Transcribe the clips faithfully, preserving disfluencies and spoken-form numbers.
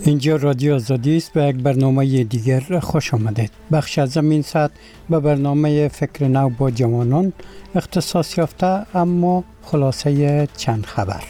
اینجا رادیو آزادی است. به یک برنامه دیگر خوش آمدید. بخش از این ساعت به برنامه فکر نو با جوانان اختصاص یافته، اما خلاصه چند خبر.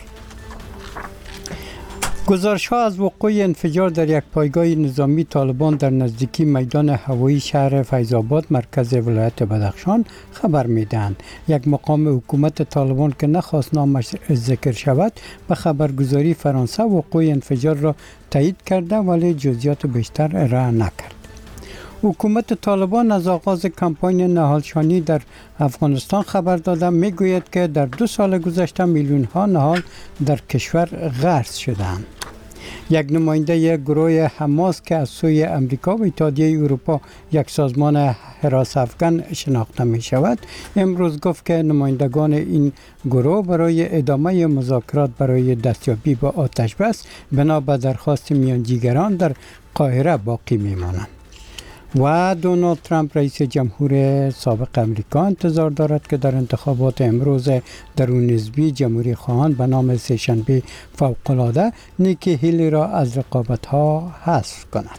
گزارش‌ها از وقوع انفجار در یک پایگاه نظامی طالبان در نزدیکی میدان هوایی شهر فیض آباد مرکز ولایت بدخشان خبر می‌دهند. یک مقام حکومت طالبان که نخواست نامش ذکر شود به خبرگزاری فرانسه وقوع انفجار را تایید کرده، ولی جزئیات بیشتر ارائه نکرد. حکومت طالبان از آغاز کمپاین نهالشانی در افغانستان خبر داده، میگوید که در دو سال گذشته میلیون ها نهال در کشور غرس شدند. یک نماینده گروه حماس که از سوی امریکا و اتحادیه اروپا یک سازمان حراس افغان شناخته می شود، امروز گفت که نمایندگان این گروه برای ادامه مذاکرات برای دستیابی به آتش بس بنا به درخواست میانجیگران در قاهره باقی می مانند. و دونالد ترامپ رئیس جمهور سابق امریکا انتظار دارد که در انتخابات امروز درون حزبی جمهوری خواهان به نام سه‌شنبه فوق‌العاده نیکی هیلی را از رقابت‌ها حذف کند.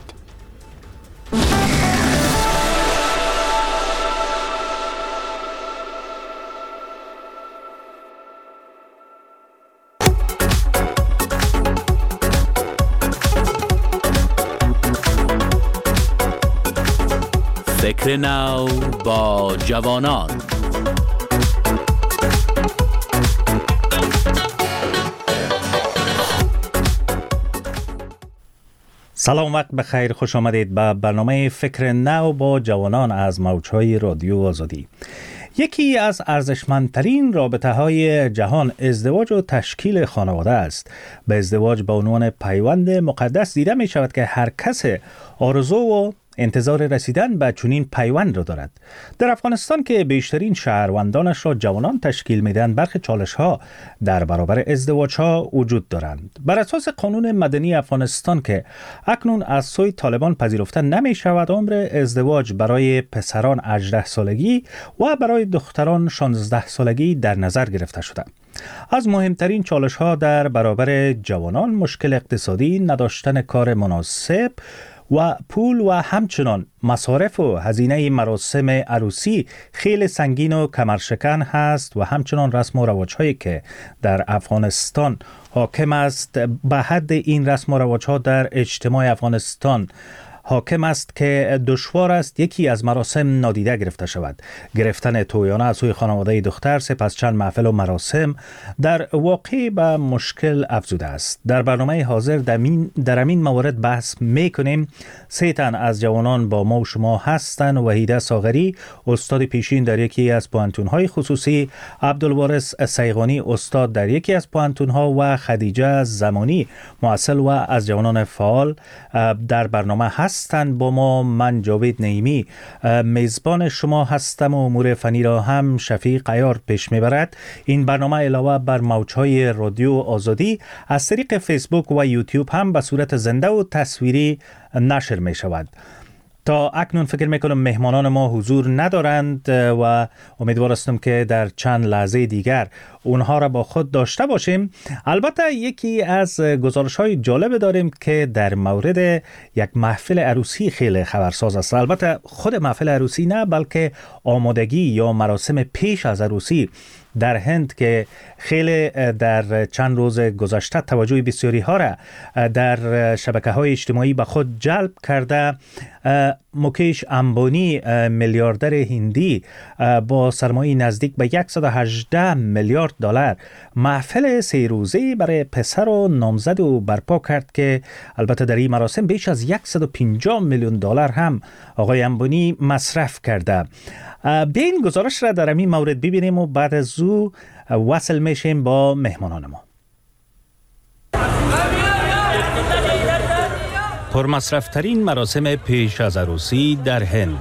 فکر نو با جوانان. سلام، وقت بخیر، خوش آمدید به برنامه فکر نو با جوانان از موجهای رادیو آزادی. یکی از ارزشمندترین رابطه‌های جهان ازدواج و تشکیل خانواده است. به ازدواج به عنوان پیوند مقدس دیده می شود که هر کس آرزو و انتظار رسیدن به چنین پیوند را دارد. در افغانستان که بیشترین شهروندانش را جوانان تشکیل میدن، برخی چالش‌ها در برابر ازدواج‌ها وجود دارند. بر اساس قانون مدنی افغانستان که اکنون از سوی طالبان پذیرفته نمی شود، عمر ازدواج برای پسران هجده سالگی و برای دختران شانزده سالگی در نظر گرفته شده. از مهمترین چالش‌ها در برابر جوانان مشکل اقتصادی، نداشتن کار مناسب و پول و همچنان مصارف و هزینه مراسم عروسی خیلی سنگین و کمرشکن هست و همچنان رسم و رواج‌هایی که در افغانستان حاکم است. به حد این رسم و رواج‌ها در اجتماع افغانستان حاکم است که دشوار است یکی از مراسم نادیده گرفته شود. گرفتن تویانه از سوی خانواده دختر، سپس چند محفل و مراسم در واقع به مشکل افزوده است. در برنامه حاضر در همین موارد بحث میکنیم. سه تن از جوانان با ما و شما هستند: وحیده ساغری، استاد پیشین در یکی از پوهنتون‌های خصوصی، عبدالوارث سیغانی، استاد در یکی از پوهنتون‌ها و خدیجه زمانی، مؤثر و از جوانان فعال در برنامه هست. هستند با ما. من جاوید نعیمی میزبان شما هستم و امور فنی را هم شفیق عیار پیش میبرد. این برنامه علاوه بر موجهای رادیو آزادی از طریق فیسبوک و یوتیوب هم به صورت زنده و تصویری نشر می شود. تا اکنون فکر میکنم مهمانان ما حضور ندارند و امیدوار هستم که در چند لحظه دیگر اونها را با خود داشته باشیم. البته یکی از گزارش‌های جالب داریم که در مورد یک محفل عروسی خیلی خبرساز است. البته خود محفل عروسی نه، بلکه آمادگی یا مراسم پیش از عروسی در هند که خیلی در چند روز گذشته توجه بسیاری ها را در شبکه‌های اجتماعی به خود جلب کرده. موکیش امبانی، میلیاردر هندی با سرمایه نزدیک به صد و هجده میلیارد دلار محفل سه روزه برای پسر و نامزد او برپا کرد که البته در این مراسم بیش از صد و پنجاه میلیون دلار هم آقای امبانی مصرف کرده. بیا این گزارش را در همین مورد ببینیم و بعد از او وصل میشیم با مهمانان ما. پرمصرفترین مراسم پیش از عروسی در هند.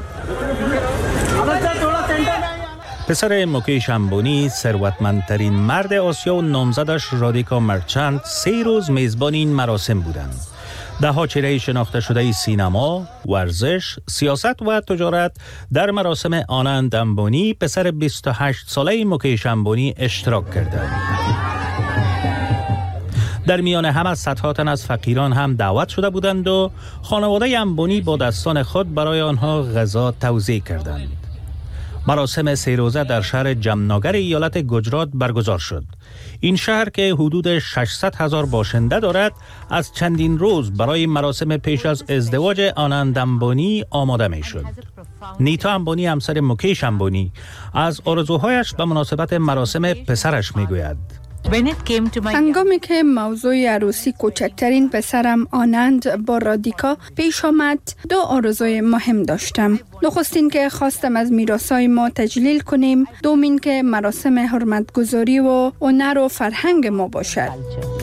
پسر موکیش امبانی، ثروتمندترین مرد آسیا و نامزدش رادیکا مرچنت سه روز میزبان این مراسم بودند. ده ها چهره شناخته شده سینما، ورزش، سیاست و تجارت در مراسم آنند امبانی، پسر بیست و هشت ساله موکیش امبانی اشتراک کردند. در میان همه صدها تن از فقیران هم دعوت شده بودند و خانواده انبونی با دستان خود برای آنها غذا توزیع کردند. مراسم سه روزه در شهر جمناگر ایالت گجرات برگزار شد. این شهر که حدود ششصد هزار باشنده دارد از چندین روز برای مراسم پیش از ازدواج آنند انبانی آماده می شد. نیتا انبانی همسر مکیش انبانی از آرزوهایش به مناسبت مراسم پسرش می گوید. هنگامی که موضوع عروسی کوچکترین پسرم آنند با رادیکا پیش آمد، دو آرزوی مهم داشتم. نخستین که خواستم از میراثای ما تجلیل کنیم، دومین که مراسم حرمتگذاری و هنر و فرهنگ ما باشد.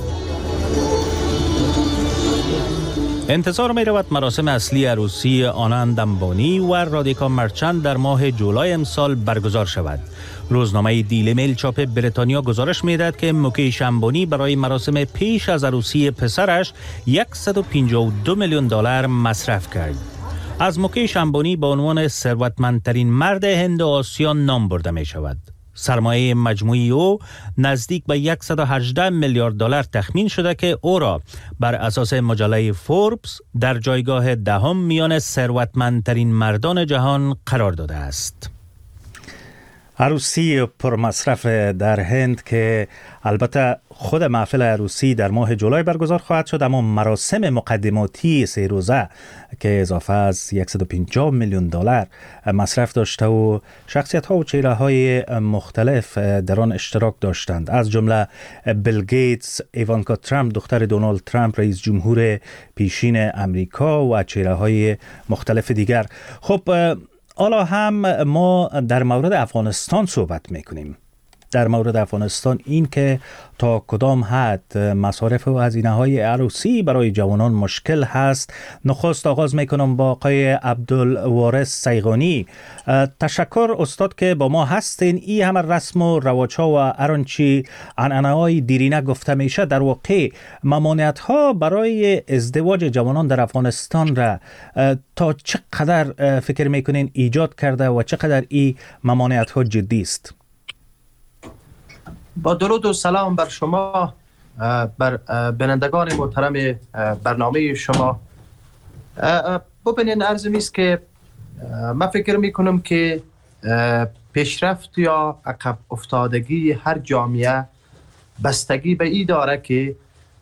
انتظار می رود مراسم اصلی عروسی آنند انبانی و رادیکا مرچند در ماه جولای امسال برگزار شود. روزنامه دیلی میل چاپ بریتانیا گزارش می دهد که مکیش انبانی برای مراسم پیش از عروسی پسرش صد و پنجاه و دو میلیون دلار مصرف کرد. از مکیش انبانی به عنوان ثروتمندترین مرد هند و آسیا نام برده می شود. سرمایه مجموعی او نزدیک به صد و هجده میلیارد دلار تخمین شده که او را بر اساس مجله فوربس در جایگاه دهم میان ثروتمندترین مردان جهان قرار داده است. عروسی پرمصرف در هند که البته خود محفل عروسی در ماه جولای برگزار خواهد شد، اما مراسم مقدماتی سه روزه که اضافه از صد و پنجاه میلیون دلار مصرف داشته و شخصیت ها و چهره های مختلف در آن اشتراک داشتند، از جمله بیل گیتس، ایوانکا ترامپ دختر دونالد ترامپ رئیس جمهور پیشین امریکا و چهره های مختلف دیگر. خب حالا هم ما در مورد افغانستان صحبت میکنیم. در مورد افغانستان این که تا کدام حد مصارف و هزینه های عروسی برای جوانان مشکل هست. نخست آغاز میکنم با آقای عبدالوارث سیغانی. تشکر استاد که با ما هستین. این همه رسم و رواج ها و ارانچی عنعنه های دیرینه گفته میشه، در واقع ممانعت ها برای ازدواج جوانان در افغانستان را تا چقدر فکر میکنین ایجاد کرده و چقدر این ممانعت ها جدی است؟ با درود و سلام بر شما، بر بینندگان محترم برنامه شما. ببینین عرض میست که من فکر میکنم که پیشرفت یا عقب افتادگی هر جامعه بستگی به این داره که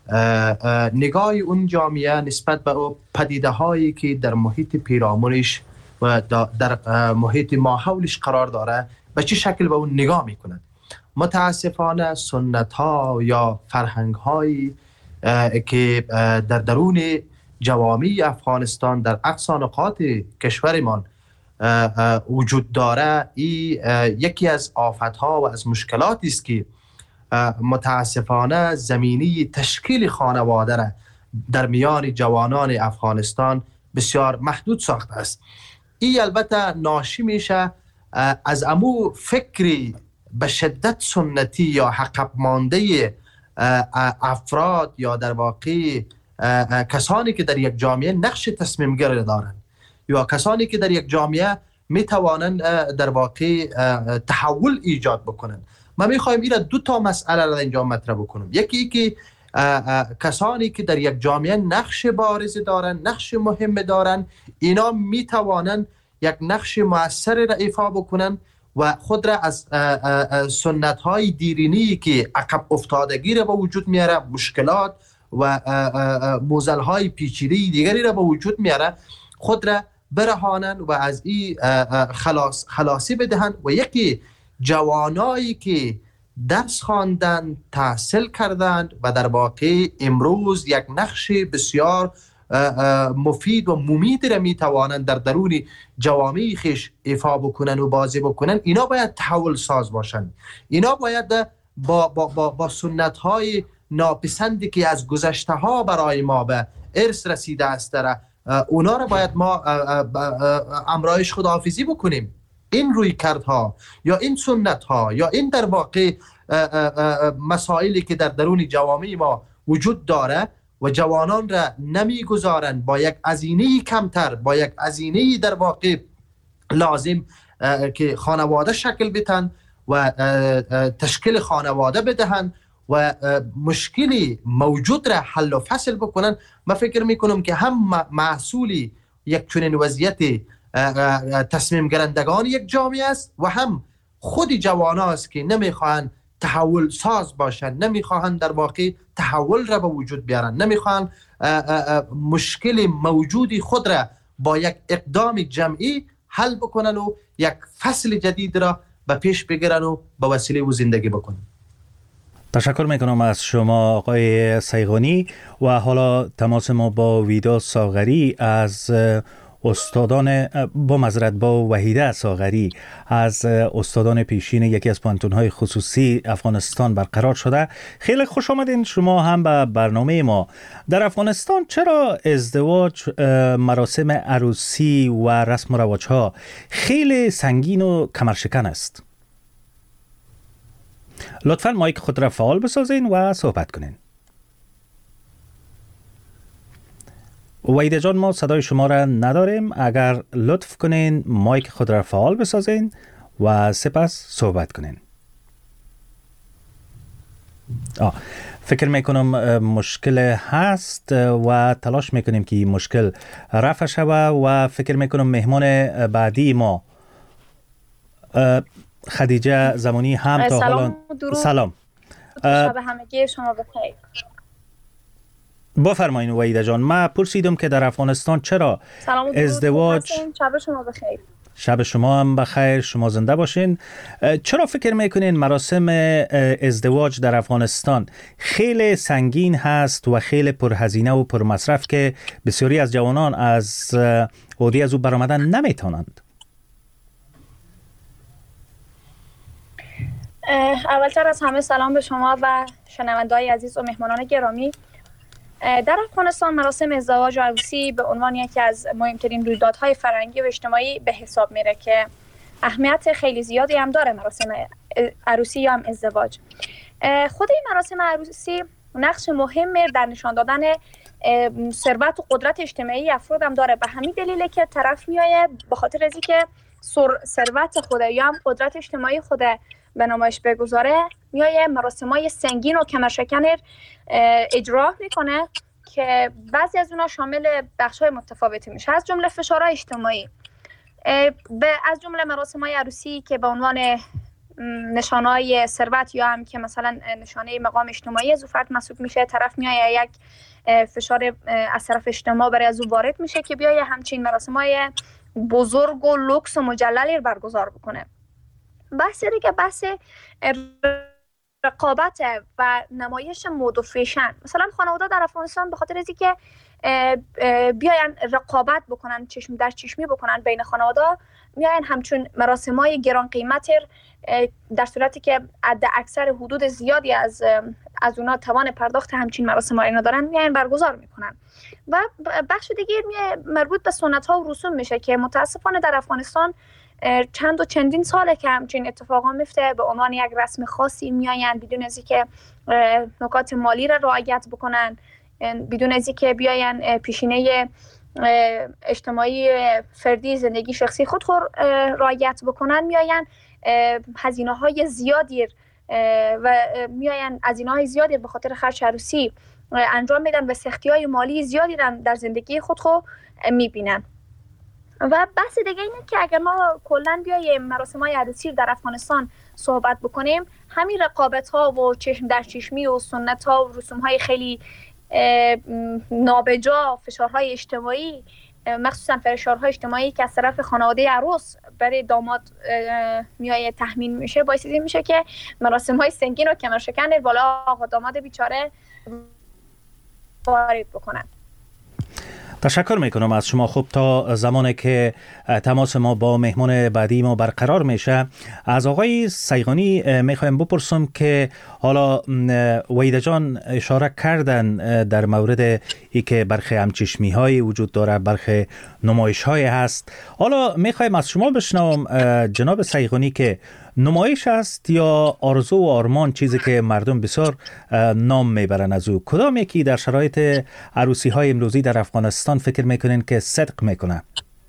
نگاه اون جامعه نسبت به پدیده هایی که در محیط پیرامونش و در محیط ماحولش قرار داره به چه شکل به اون نگاه میکنند. متاسفانه سنت ها یا فرهنگ هایی که در درون جوامع افغانستان در اقصی نقاط کشورمان وجود داره، این یکی از آفت ها و از مشکلاتی است که متاسفانه زمینی تشکیل خانواده را در میان جوانان افغانستان بسیار محدود ساخته است. این البته ناشی میشه از امو فکری به شدت سنتی یا عقب مانده افراد یا در واقع کسانی که در یک جامعه نقش تصمیم گیری دارند یا کسانی که در یک جامعه می توانند در واقع تحول ایجاد بکنند. ما می خواهیم این دو تا مسئله را اینجا مطرح بکنم. یکی که کسانی که در یک جامعه نقش بارز دارند، نقش مهم دارند، اینا می توانند یک نقش مؤثر را ایفا بکنند و خود را از سنت های دیرینی که عقب افتادگی را به وجود میاره، مشکلات و موزل های پیچیده دیگری را به وجود میاره، خود را برهانند و از این خلاص خلاصی بدهند. و یکی جوانایی که درس خواندند، تحصیل کردند و در واقع امروز یک نقش بسیار مفید و ممید را می توانند در درون جوامع خیش ایفا بکنن و بازی بکنن، اینا باید تحول ساز باشند. اینا باید با, با, با, با سنت های ناپسندی که از گذشته ها برای ما به ارث رسیده است در اونا را باید ما امرایش خداحافظی بکنیم. این روی کردها یا این سنت ها یا این در واقع مسائلی که در درون جوامع ما وجود داره و جوانان را نمیگذارند با یک هزینه کمتر، با یک هزینه در واقع لازم که خانواده شکل بدن و تشکیل خانواده بدهند و مشکلی موجود را حل و فصل بکنن، من فکر میکنم که هم محصولی یک چنین وضعیت تصمیم گیرندگان یک جامعه است و هم خود جوان است که نمیخواهند تحول ساز باشن، نمیخواهند در واقع تحول را به وجود بیارن، نمیخواهند مشکل موجودی خود را با یک اقدام جمعی حل بکنن و یک فصل جدید را به پیش بگیرن و به وسیله او زندگی بکنن. تشکر میکنم از شما آقای سیغانی. و حالا تماس ما با ویدا ساغری از استادان با معذرت با وحیده ساغری از استادان پیشین یکی از پانتون‌های خصوصی افغانستان برقرار شده. خیلی خوش آمدین شما هم به برنامه ما. در افغانستان چرا ازدواج، مراسم عروسی و رسم و رواج‌ها خیلی سنگین و کمرشکن است؟ لطفاً مایک خود را فعال بسازین و صحبت کنین. وحیده جان، ما صدای شما را نداریم. اگر لطف کنین مایک خود را فعال بسازین و سپس صحبت کنین. آه. فکر میکنم مشکل هست و تلاش میکنیم که مشکل رفع شود و فکر میکنم مهمان بعدی ما خدیجه زمانی هم تا حالا. سلام. شب همگی شما بخیر. بفرمایید وحیده جان. من پرسیدم که در افغانستان چرا ازدواج. شب شما بخیر. شب شما هم بخیر، شما زنده باشین. چرا فکر میکنین مراسم ازدواج در افغانستان خیلی سنگین هست و خیلی پرهزینه و پرمصرف که بسیاری از جوانان از عهده از او برآمدن نمیتونند؟ اولتر از همه سلام به شما و شنونده‌های عزیز و مهمانان گرامی. در افغانستان مراسم ازدواج و عروسی به عنوان یکی از مهمترین رویدادهای فرهنگی و اجتماعی به حساب میره که اهمیت خیلی زیادی هم داره. مراسم عروسی یا هم ازدواج، خود این مراسم عروسی نقش مهمی در نشان دادن ثروت و قدرت اجتماعی افراد هم داره. به همین دلیله که طرف میایه به خاطر از اینکه ثروت خود یا هم قدرت اجتماعی خود به نمایش بگذاره، میایه مراسمای سنگین و کمرشکن اجرا میکنه که بعضی از اونها شامل بخش‌های متفاوتی میشه، از جمله فشارهای اجتماعی، به از جمله مراسمای عروسی که به عنوان نشانهای ثروت یا هم که مثلا نشانه مقام اجتماعی از او فرد محسوب میشه، طرف میایه یک فشار از طرف اجتماع برای از او وارد میشه که بیایه همچین مراسمای بزرگ و لوکس و مجللی برگزار بکنه. بحث دیگه بحث رقابت و نمایش مد و فیشن. مثلا خانواده در افغانستان به خاطر از اینکه بیاین رقابت بکنن، چشم در چشمی بکنن بین خانواده، میاین همچون مراسمای گران قیمت در صورتی که عد اکثر حدود زیادی از از اونا توان پرداخت همچین مراسمایی ندارن، میاین برگزار میکنن. و بخش دیگه مربوط به سنت ها و رسوم میشه که متاسفانه در افغانستان چند و چندین ساله که همچین اتفاقا میفته. به عنوان یک رسم خاصی میاین بدون از اینکه نکات مالی را رعایت بکنن، بدون از اینکه بیاین پیشینه اجتماعی فردی زندگی شخصی خود خود رعایت بکنن، میاین هزینه های زیادی و میاین هزینه های زیادی به خاطر خرج عروسی انجام میدن و سختی های مالی زیادی را در زندگی خود خود میبینن. و بحث دیگه اینه که اگر ما کلا بیایم مراسم‌های عروسی در افغانستان صحبت بکنیم، همین رقابت‌ها و چشم در چشمی و سنت‌ها و رسوم‌های خیلی نابجا، فشارهای اجتماعی، مخصوصا فشارهای اجتماعی که از طرف خانواده عروس برای داماد میایه تحمیل میشه، باعث این میشه که مراسم‌های سنگین و کمرشکن بالا آقا داماد بیچاره وارد بکنن. تشکر میکنم از شما. خوب، تا زمانی که تماس ما با مهمان بعدی ما برقرار میشه، از آقای سیغانی میخوایم بپرسم که حالا وحیده جان اشاره کردن در مورد ای که برخی همچشمی های وجود داره، برخی نمایش های هست. حالا میخوایم از شما بشنوم جناب سیغانی که نمایش است یا آرزو و آرمان، چیزی که مردم بسیار نام میبرن از او، کدام یکی در شرایط عروسی های امروزی در افغانستان فکر میکنین که صدق میکنه؟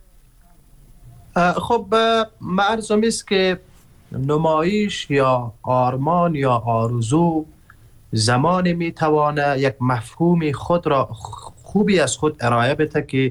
خب معرضم است که نمایش یا آرمان یا آرزو زمان میتوانه یک مفهوم خود را خوبی از خود ارائه بده که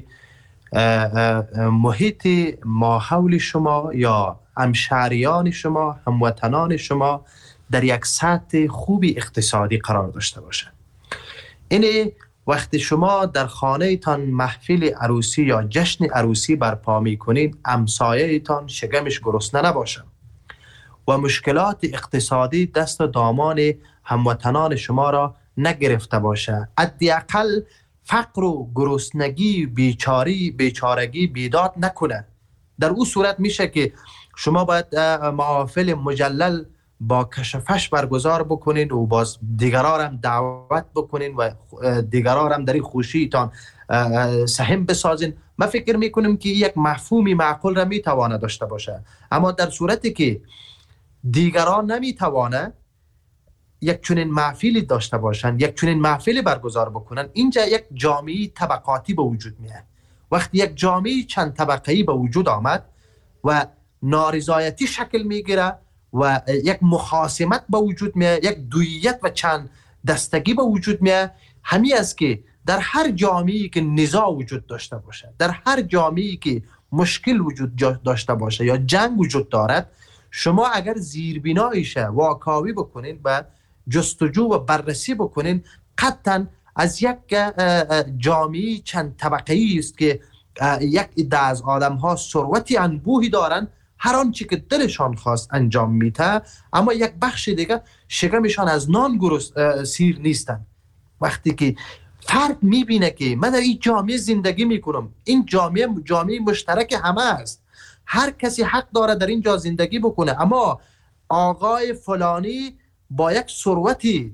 محیط ماحول شما یا همشهریان شما، هموطنان شما در یک سطح خوبی اقتصادی قرار داشته باشه. این وقتی شما در خانه تان محفل عروسی یا جشن عروسی برپا می کنید، همسایه تان شکمش گرسنه نباشه و مشکلات اقتصادی دست و دامان هموطنان شما را نگرفته باشه. حداقل فقر و گرسنگی، بیچاری، بیچارگی بیداد نکنه. در او صورت میشه که شما باید محافل مجلل با کشفش برگزار بکنین و باز دیگران هم دعوت بکنین و دیگران هم در این خوشیتان سهم بسازین. من فکر میکنم که یک مفهومی معقول را میتوانه داشته باشه. اما در صورتی که دیگران نمیتوانه یک چنین محفلی داشته باشن، یک چنین محفلی برگزار بکنن، اینجا یک جامعه طبقاتی به وجود میاد. وقتی یک جامعه چند طبقه‌ای به وجود آمد و نارضایتی شکل میگیره و یک مخاصمت به وجود میاد، یک دوییت و چند دستگی به وجود میاد، همین است که در هر جامعه‌ای که نزاع وجود داشته باشه، در هر جامعه‌ای که مشکل وجود داشته باشه یا جنگ وجود دارد، شما اگر زیربنایش واکاوی بکنین و جستجو و بررسی بکنین، قطعا از یک جامعه چند طبقه‌ای است که یک عده از آدم‌ها ثروتی انبوهی دارن، هر آنچه که دلشان خواست انجام میده، اما یک بخش دیگه شکمشان از نان گرس سیر نیستن. وقتی که فرد میبینه که من در این جامعه زندگی میکنم، این جامعه جامعه مشترک همه است، هر کسی حق داره در اینجا زندگی بکنه، اما آقای فلانی با یک ثروتی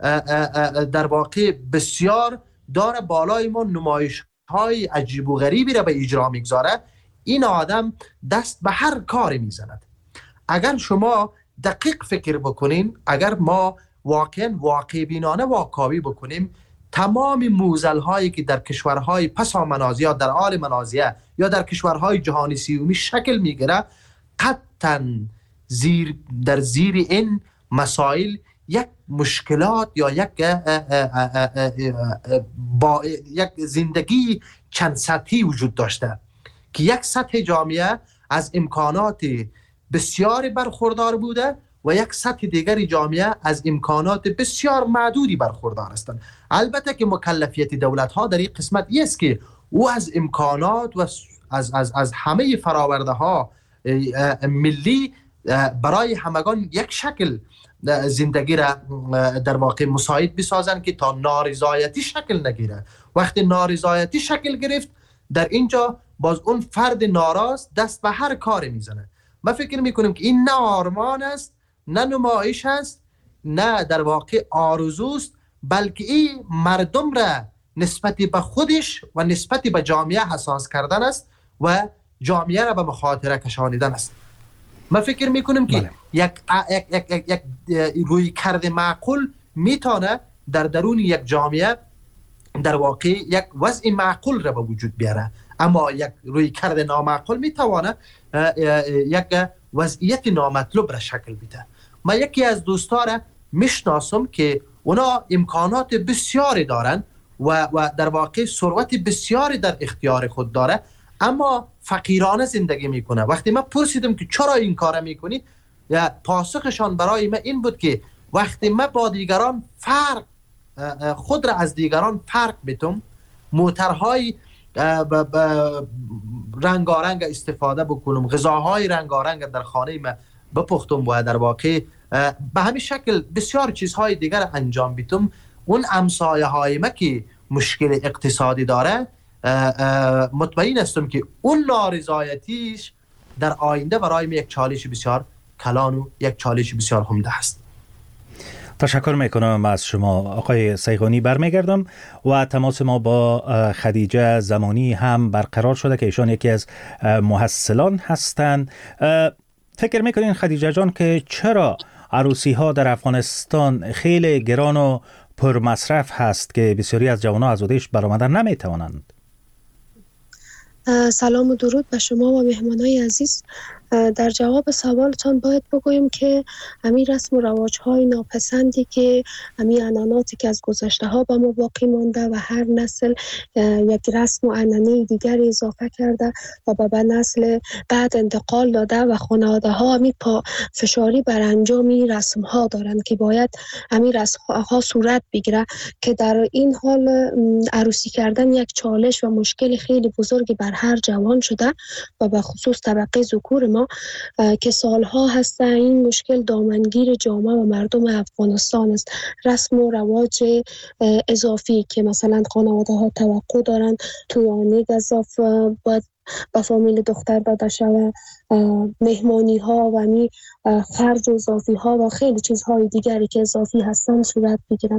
در واقع بسیار داره بالای ما نمایش های عجیب و غریبی را به اجرا میگذاره، این آدم دست به هر کاری میزند. اگر شما دقیق فکر بکنین، اگر ما واقعا واقع بینانه واکاوی بکنیم، تمام موزل هایی که در کشورهای پسا منازعه یا در حال منازعه یا در کشورهای جهانی سیومی شکل میگیره، قطعا زیر در زیر این مسائل یک مشکلات یا یک با یک زندگی چند سطحی وجود داشته که یک سطح جامعه از امکانات بسیاری برخوردار بوده و یک سطح دیگری جامعه از امکانات بسیار معدودی برخوردار هستند. البته که مکلفیت دولت ها در این قسمت است که او از امکانات و از از از همه فراورده ها ملی برای همگان یک شکل زندگی را در واقع مساعد بسازن که تا نارضایتی شکل نگیره. وقتی نارضایتی شکل گرفت، در اینجا باز اون فرد ناراض دست به هر کاری میزنه. من فکر میکنم که این نه آرمان است، نه نمایش است، نه در واقع آرزوست، بلکه این مردم را نسبت به خودش و نسبت به جامعه حساس کردن است و جامعه را به مخاطره کشانیدن است. من فکر میکنم که یک, یک, یک, یک, یک روی کرده معقول میتونه در درون یک جامعه در واقع یک وضع معقول را به وجود بیاره، اما یک روی کرده نامعقول میتونه یک وضعیت نامطلوب را شکل بده. من یکی از دوستا را میشناسم که اونا امکانات بسیاری دارن و, و در واقع ثروت بسیاری در اختیار خود داره، اما فقیرانه زندگی میکنه. وقتی من پرسیدم که چرا این کار میکنی، پاسخشان برای من این بود که وقتی من با دیگران فرق خود را از دیگران فرق بتم، موترهای رنگارنگ استفاده بکنم، غذاهای رنگارنگ در خانه من بپختم و در واقع به همین شکل بسیار چیزهای دیگر انجام بیتم، اون همسایه های ما که مشکل اقتصادی داره، مطمئن هستم که اون نارضایتیش در آینده برای یک چالش بسیار کلان و یک چالش بسیار عمده است. تشکر میکنم از شما آقای سیغانی. برمیگردم و تماس ما با خدیجه زمانی هم برقرار شده که ایشان یکی از محصلان هستند. فکر میکنین خدیجه جان که چرا عروسی ها در افغانستان خیلی گران و پرمصرف هست که بسیاری از جوانان از اودش برآمدن نمیتوانند؟ سلام و درود به شما و مهمانای عزیز. در جواب سوالتان باید بگویم که همین رسم و رواج‌های ناپسندی که همین عنعناتی که از گذشته ها به ما باقی مانده و هر نسل یک رسم و عنعنه دیگر اضافه کرده و به نسل بعد انتقال داده و خانواده ها همین پا فشاری بر انجام این رسم ها دارند که باید همین رسم ها صورت بگیره، که در این حال عروسی کردن یک چالش و مشکل خیلی بزرگی بر هر جوان شده و به خصوص طبقه ذکور ما که سالها هست این مشکل دامنگیر جامعه و مردم افغانستان است. رسم و رواج اضافی که مثلا خانواده ها توقع دارند تویانه گزاف باید به فامیل دختر داده شود، مهمانی ها و می خرج اضافی ها و خیلی چیزهای دیگری که اضافی هستند صورت بگیرند.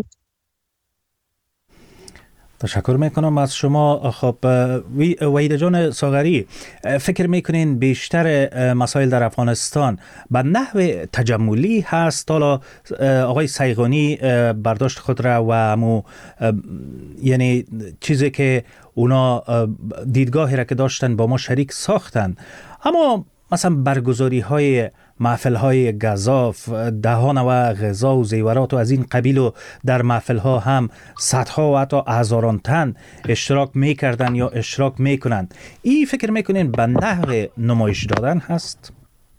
تشکر میکنم از شما. خب وحید جان ساغری، فکر میکنین بیشتر مسائل در افغانستان به نحو تجملی هست؟ حالا آقای سیغانی برداشت خود را و همو یعنی چیزی که اونا دیدگاهی را که داشتن با ما شریک ساختن، اما مثلا برگزاری های محفل های گزاف، دهان و غذا و زیورات و از این قبیل و در محفل ها هم صدها و حتی هزاران تن اشتراک میکردن یا اشتراک میکنند. این فکر میکنین به نحو نمایش دادن هست؟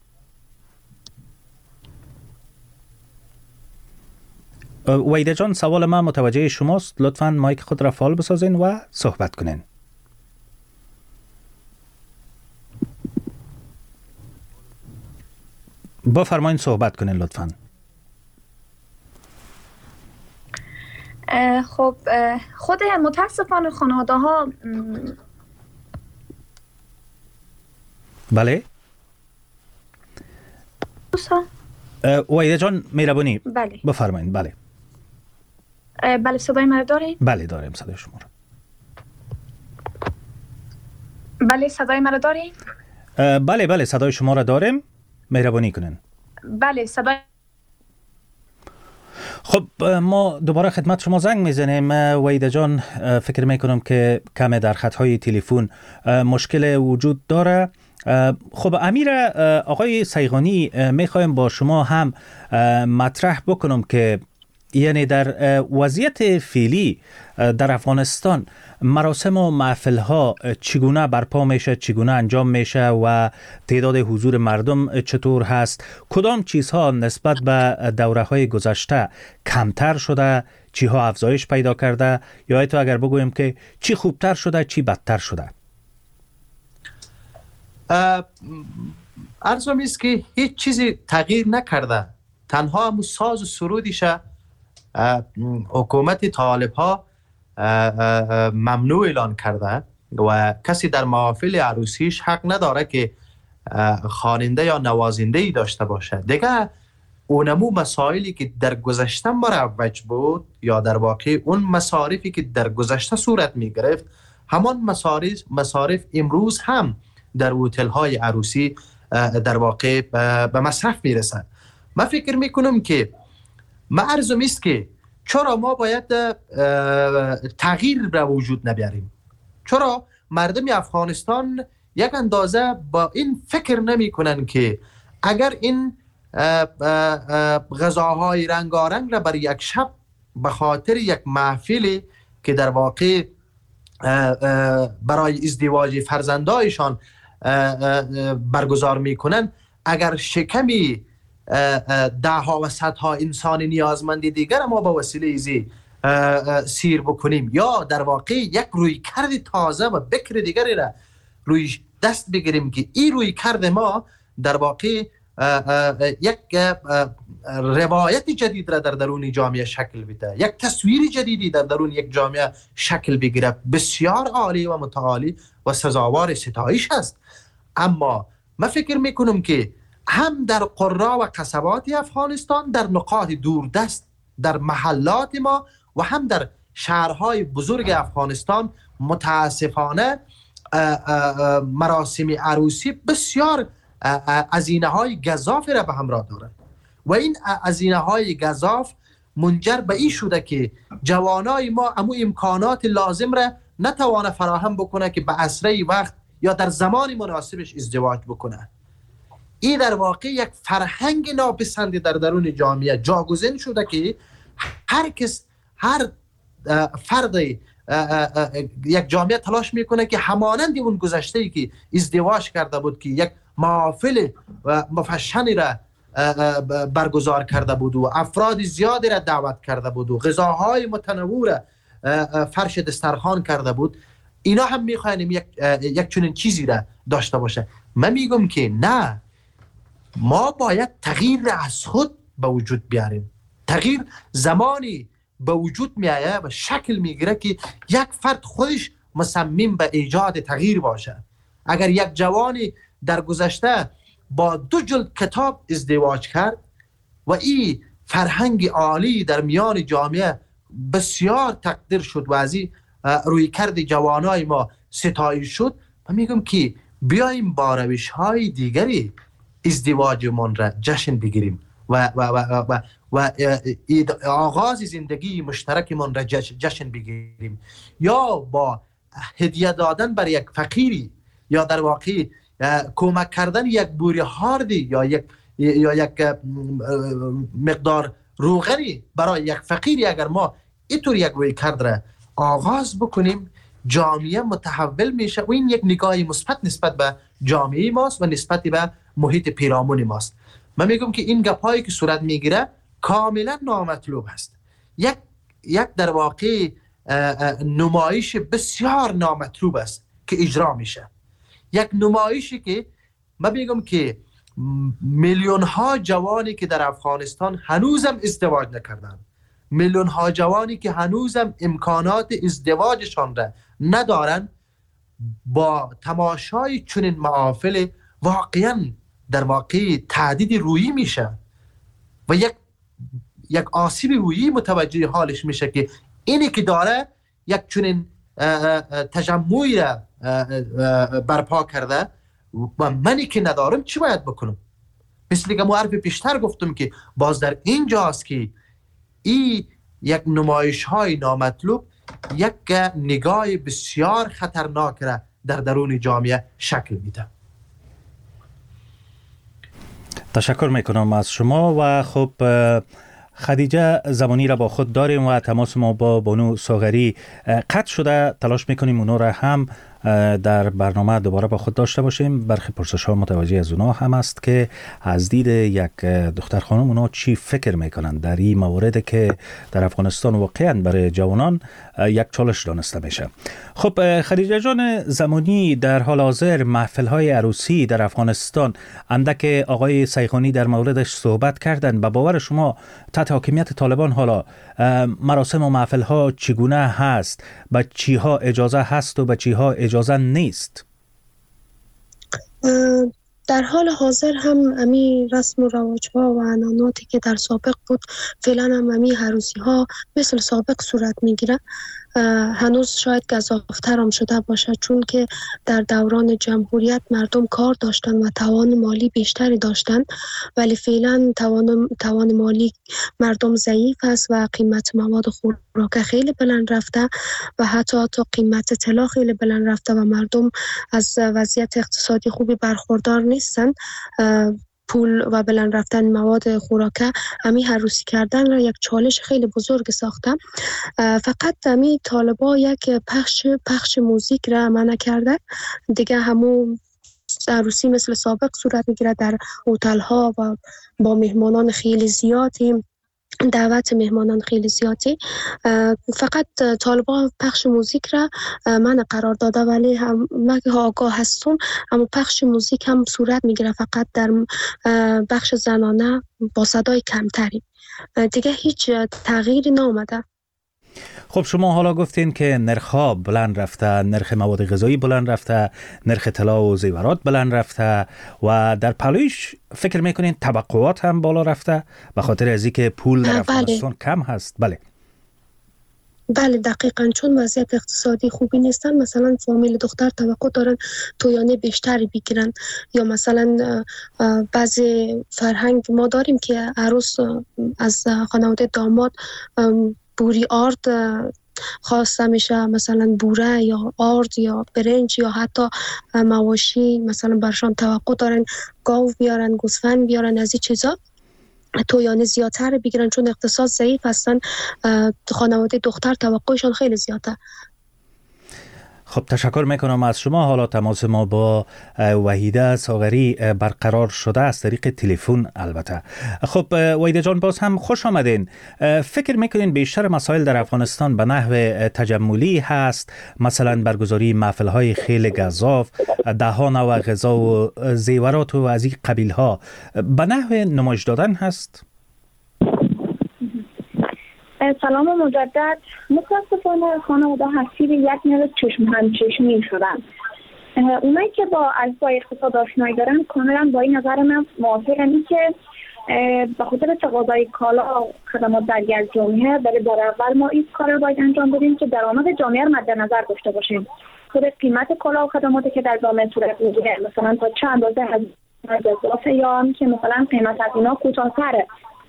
وحید جان، سوال من متوجه شماست. لطفاً مایک خود را فعال بسازین و صحبت کنین. بفرمایین صحبت کنین لطفاً. خب خود متاسفانه خانواده ها بله وحید جان مهربانی بله بفرمایین. بله بله صدای من دارید؟ بله داریم صدای شما را. بله صدای من دارید؟ بله بله صدای شما را داریم، مهربانی کنین. بله صدای. خب ما دوباره خدمت شما زنگ میزنیم. وحید جان فکر میکنم که کم در خطهای تلفن مشکل وجود داره. خب امیر آقای سیغانی، میخوایم با شما هم مطرح بکنم که یعنی در وضعیت فعلی در افغانستان مراسم و محفل ها چگونه برپا میشه، چگونه انجام میشه و تعداد حضور مردم چطور هست؟ کدام چیزها نسبت به دوره های گذشته کمتر شده، چی ها افزایش پیدا کرده، یا تو اگر بگویم که چی خوبتر شده چی بدتر شده؟ عرضم است که هیچ چیزی تغییر نکرده، تنها همون ساز و سرودیشه حکومت طالب ها ممنوع اعلان کرده و کسی در محافل عروسیش حق نداره که خواننده یا نوازنده ای داشته باشه. دیگه اونمو مسائلی که در گذشته مروج بود یا در واقع اون مصارفی که در گذشته صورت می گرفت، همان مصارف مصارف امروز هم در هتل های عروسی در واقع به مصرف می رسند. من فکر می کنم که من عرضم است که چرا ما باید تغییر را وجود نبیاریم؟ چرا مردم افغانستان یک اندازه با این فکر نمی کنن که اگر این غذاهای رنگارنگ را برای یک شب به خاطر یک محفلی که در واقع برای ازدواج فرزندایشان برگزار می کنن، اگر شکمی ده ها و صدها انسان نیازمندی دیگر ما با وسیله ایزی سیر بکنیم یا در واقع یک روی کرد تازه و بکر دیگری را روی دست بگیریم که این روی کرد ما در واقع یک روایت جدید را در درون جامعه شکل بده، یک تصویر جدیدی در درون یک جامعه شکل بگیره، بسیار عالی و متعالی و سزاوار ستایش است. اما من فکر میکنم که هم در قرا و قصبات افغانستان، در نقاط دوردست در محلات ما و هم در شهرهای بزرگ افغانستان متاسفانه مراسم عروسی بسیار هزینه های گزاف را به همراه دارد و این هزینه های گزاف منجر به این شده که جوانای ما امو امکانات لازم را نتوانه فراهم بکنه که به اسرع وقت یا در زمان مناسبش ازدواج بکنه. این در واقع یک فرهنگ ناپسندی در درون جامعه جاگزین شده که هر کس هر فرد یک جامعه تلاش میکنه که همانند اون گذشته‌ای که ازدواج کرده بود که یک محافل و مفشنی را برگزار کرده بود و افراد زیادی را دعوت کرده بود و غذاهای متنوع را فرش دسترخوان کرده بود، اینا هم میخوایم یک یک چنین چیزی را داشته باشه. من میگم که نه، ما باید تغییر را از خود به وجود بیاریم. تغییر زمانی به وجود میآید و شکل میگیره که یک فرد خودش مصمم به ایجاد تغییر باشه. اگر یک جوانی در گذشته با دو جلد کتاب ازدواج کرد و این فرهنگ عالی در میان جامعه بسیار تقدیر شد و از این روی کرد جوانای ما ستایش شد، من میگم که بیاییم با روش های دیگری ازدواجمون را جشن بگیریم و و و و, و آغاز زندگی مشترکمون را جشن بگیریم، یا با هدیه دادن بر یک فقیری یا در واقع کمک کردن یک بوری هاردی یا یک یا یک مقدار روغنی برای یک فقیری اگر ما اینطور یک روی کرد را آغاز بکنیم، جامعه متحول میشه و این یک نگاه مثبت نسبت به جامعه ماست و نسبت به محیط پیرامون ماست. من میگم که این گپایی که صورت میگیره کاملا نامطلوب است. یک یک در واقع نمایش بسیار نامطلوب است که اجرا میشه. یک نمایشی که من میگم که میلیون ها جوانی که در افغانستان هنوزم ازدواج نکردن، میلیون ها جوانی که هنوزم امکانات ازدواجشان را ندارن، با تماشای چنین محافل واقعا در واقع تعدید رویی میشه و یک یک آسیب رویی متوجه حالش میشه که اینی که داره یک چنین تجمعی را برپا کرده و منی که ندارم چی باید بکنم؟ مثل که معرف پیشتر گفتم که باز در اینجاست که این یک نمایش های نامطلوب یک نگاه بسیار خطرناک را در درون جامعه شکل میده. تشکر میکنم از شما. و خب خدیجه زمانی را با خود داریم و تماس ما با بانو ساغری قطع شده، تلاش میکنیم اونا را هم در برنامه دوباره با خود داشته باشیم. برخی پرسش ها متوجه از اونا هم است که از دید یک دختر خانم اونا چی فکر میکنند در این موارد که در افغانستان واقعا برای جوانان یک چالش دانسته میشه. خب خدیجه جان زمانی، در حال حاضر محفل های عروسی در افغانستان اندک آقای سیخانی در موردش صحبت کردن. به باور شما تحت حاکمیت طالبان حالا مراسم و محفل ها چگونه هست؟ به چی ها اجازه هست و به چی ها اجازه نیست؟ در حال حاضر هم امی رسم و رواج ها و عنعناتی که در سابق بود فعلا هم امی عروسی ها مثل سابق صورت میگیره. هنوز شاید گزافتر هم شده باشه، چون که در دوران جمهوریت مردم کار داشتن و توان مالی بیشتری داشتن، ولی فعلا توان توان مالی مردم ضعیف است و قیمت مواد خوراک خیلی بلند رفته و حتی حتی قیمت طلا خیلی بلند رفته و مردم از وضعیت اقتصادی خوبی برخوردار نیستن. پول و بلند رفتن مواد خوراکه همی عروسی کردن را یک چالش خیلی بزرگ ساخته. فقط همی طالبا یک پخش پخش موزیک را منع کرده دیگه. همون عروسی مثل سابق صورت میگیره در هتل ها و با مهمانان خیلی زیادی، دعوت مهمانان خیلی زیادی. فقط طالبان پخش موزیک را من قرار داده، ولی هم من آگاه هستم اما پخش موزیک هم صورت میگیره فقط در بخش زنانه با صدای کمتری، دیگه هیچ تغییری نامده. خب شما حالا گفتین که نرخ‌ها بلند رفته، نرخ مواد غذایی بلند رفته، نرخ طلا و زیورات بلند رفته و در پلویش فکر میکنین توقعات هم بالا رفته به خاطر از اینکه پول در افغانستان کم هست؟ بله بله دقیقاً، چون وضعیت اقتصادی خوبی نیستن. مثلا فامیل دختر توقع دارن تویانه بیشتری بگیرن، یا مثلا بعضی فرهنگ ما داریم که عروس از خانواده داماد بوری آرد خواسته میشه، مثلا بوره یا آرد یا برنج یا حتی مواشی مثلا برشان توقع دارن گاو بیارن، گوسفند بیارن، از این چیزا تویانه زیادتر بگیرن چون اقتصاد ضعیف هستن. خانواده دختر توقعشان خیلی زیاده. خب تشکر میکنم از شما. حالا تماس ما با وحیده ساغری برقرار شده از طریق تلفن البته. خب وحیده جان باز هم خوش آمدین. فکر میکنین بیشتر مسائل در افغانستان به نحو تجملی هست، مثلا برگزاری محفل های خیلی گزاف، دهان و غذا و زیورات و از این قبیل ها به نحو نمایش دادن هست؟ سلام مجدد. متاسفانه خانواده هستیر یک نوع چشم همچشمی شدن. اونایی که با اجزای اقتصاد آشنایی دارن کاملا با این نظر من موافقن، این که به خاطر تقاضای کالا خدمات درگی از جامعه برای بار اول ما این کار رو باید انجام بدیم که درآمد جامعه رو مد نظر داشته باشیم. خود قیمت کالا و خدماتی که در جامعه صورت میگیره مثلا تا چند اندازه از اضافه یا هم که مثلا قیمت از اینا کوتاه‌تره.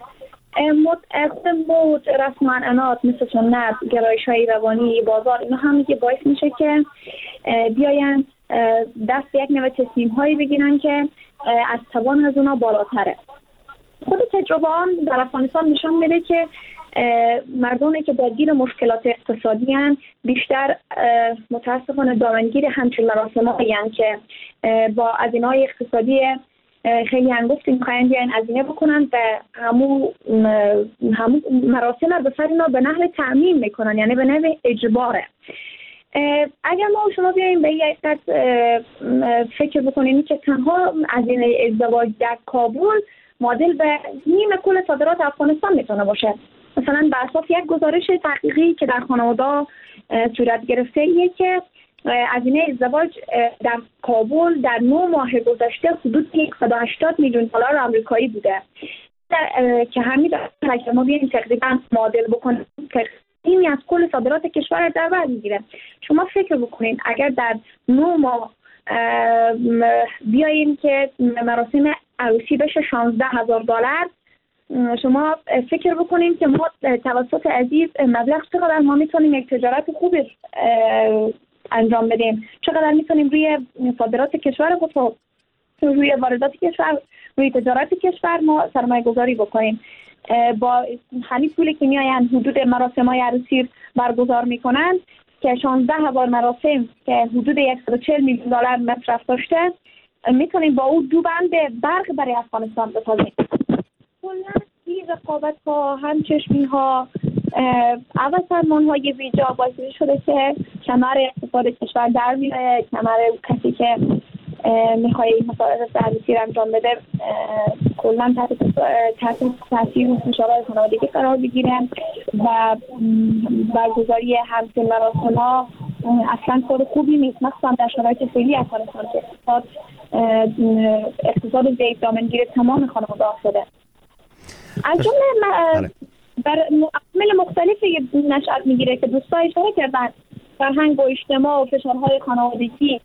خود مود، رسم و عنعنات مثل سنت، گرایش های روانی، بازار، اینا هم که باعث میشه که بیاین دست به یک نوع تصمیم هایی بگیرن که از توان از اونا بالاتره. خود تجربه آن در افغانستان نشان میده که مردمی که درگیر مشکلات اقتصادی هستند بیشتر متاسفانه دامنگیر همچین مراسم‌هایی هستند که با هزینه‌های اقتصادی خیلی انگفتی میخواین بیاین هزینه بکنن و همو همو مراسم رو به سر اینا به نحو تأمین میکنن، یعنی به نحو اجباره. اگر ما شما بیاییم به یک قد فکر بکنیم که تنها هزینه ازدواج در کابل معادل به نیم کل صادرات افغانستان میتونه باشه. مثلا بر اساس یک گزارش تحقیقی که در خانواده صورت گرفته ایه که هزینه ازدواج در کابل در نه ماه گذشته حدود صد و هشتاد میلیون دلار آمریکایی بوده که همین اگر ما بیایم تقریبا معادل بکنیم این از کل صادرات کشور در بر میگیره. شما فکر بکنین اگر در نه ماه بیاییم که مراسم عروسی بشه شانزده هزار دلار، شما فکر بکنین که ما توسط عزیز مبلغ چقدر ما میتونیم یک تجارت خوبی انجام بدیم، چقدر میتونیم روی صادرات کشور خود، روی واردات کشور، روی تجارت کشور ما سرمایه گذاری بکنیم. با همین پولی که میاین حدود مراسم های عروسی برگزار میکنن که شانزده هزار مراسم که حدود صد و چهل میلیون دلار مصرف داشته، میتونیم با او دو بند برق برای افغانستان بسازیم. کلا این رقابت ها، همچشمی ها، اول سرمان های ویجا باعث شده که کمر اقتصاد کشور در میره، کمر کسی که میخوایی مسائل سربیسی رو انجام بده کلا تحت تحت تاثیر و فشارهای خانوادگی قرار بگیره و برگزاری همچین مراسم ها اصلا کار خوبی نیست، مخصوصا در شرایط فعلی افغانستان که اقتصاد اقتصاد ضعیف دامنگیر تمام خانواده شده. از جمله در عوامل مختلفی نشأت میگیره که دوستان اشاره کردن، فرهنگ و اجتماع و فشارهای خانوادگی،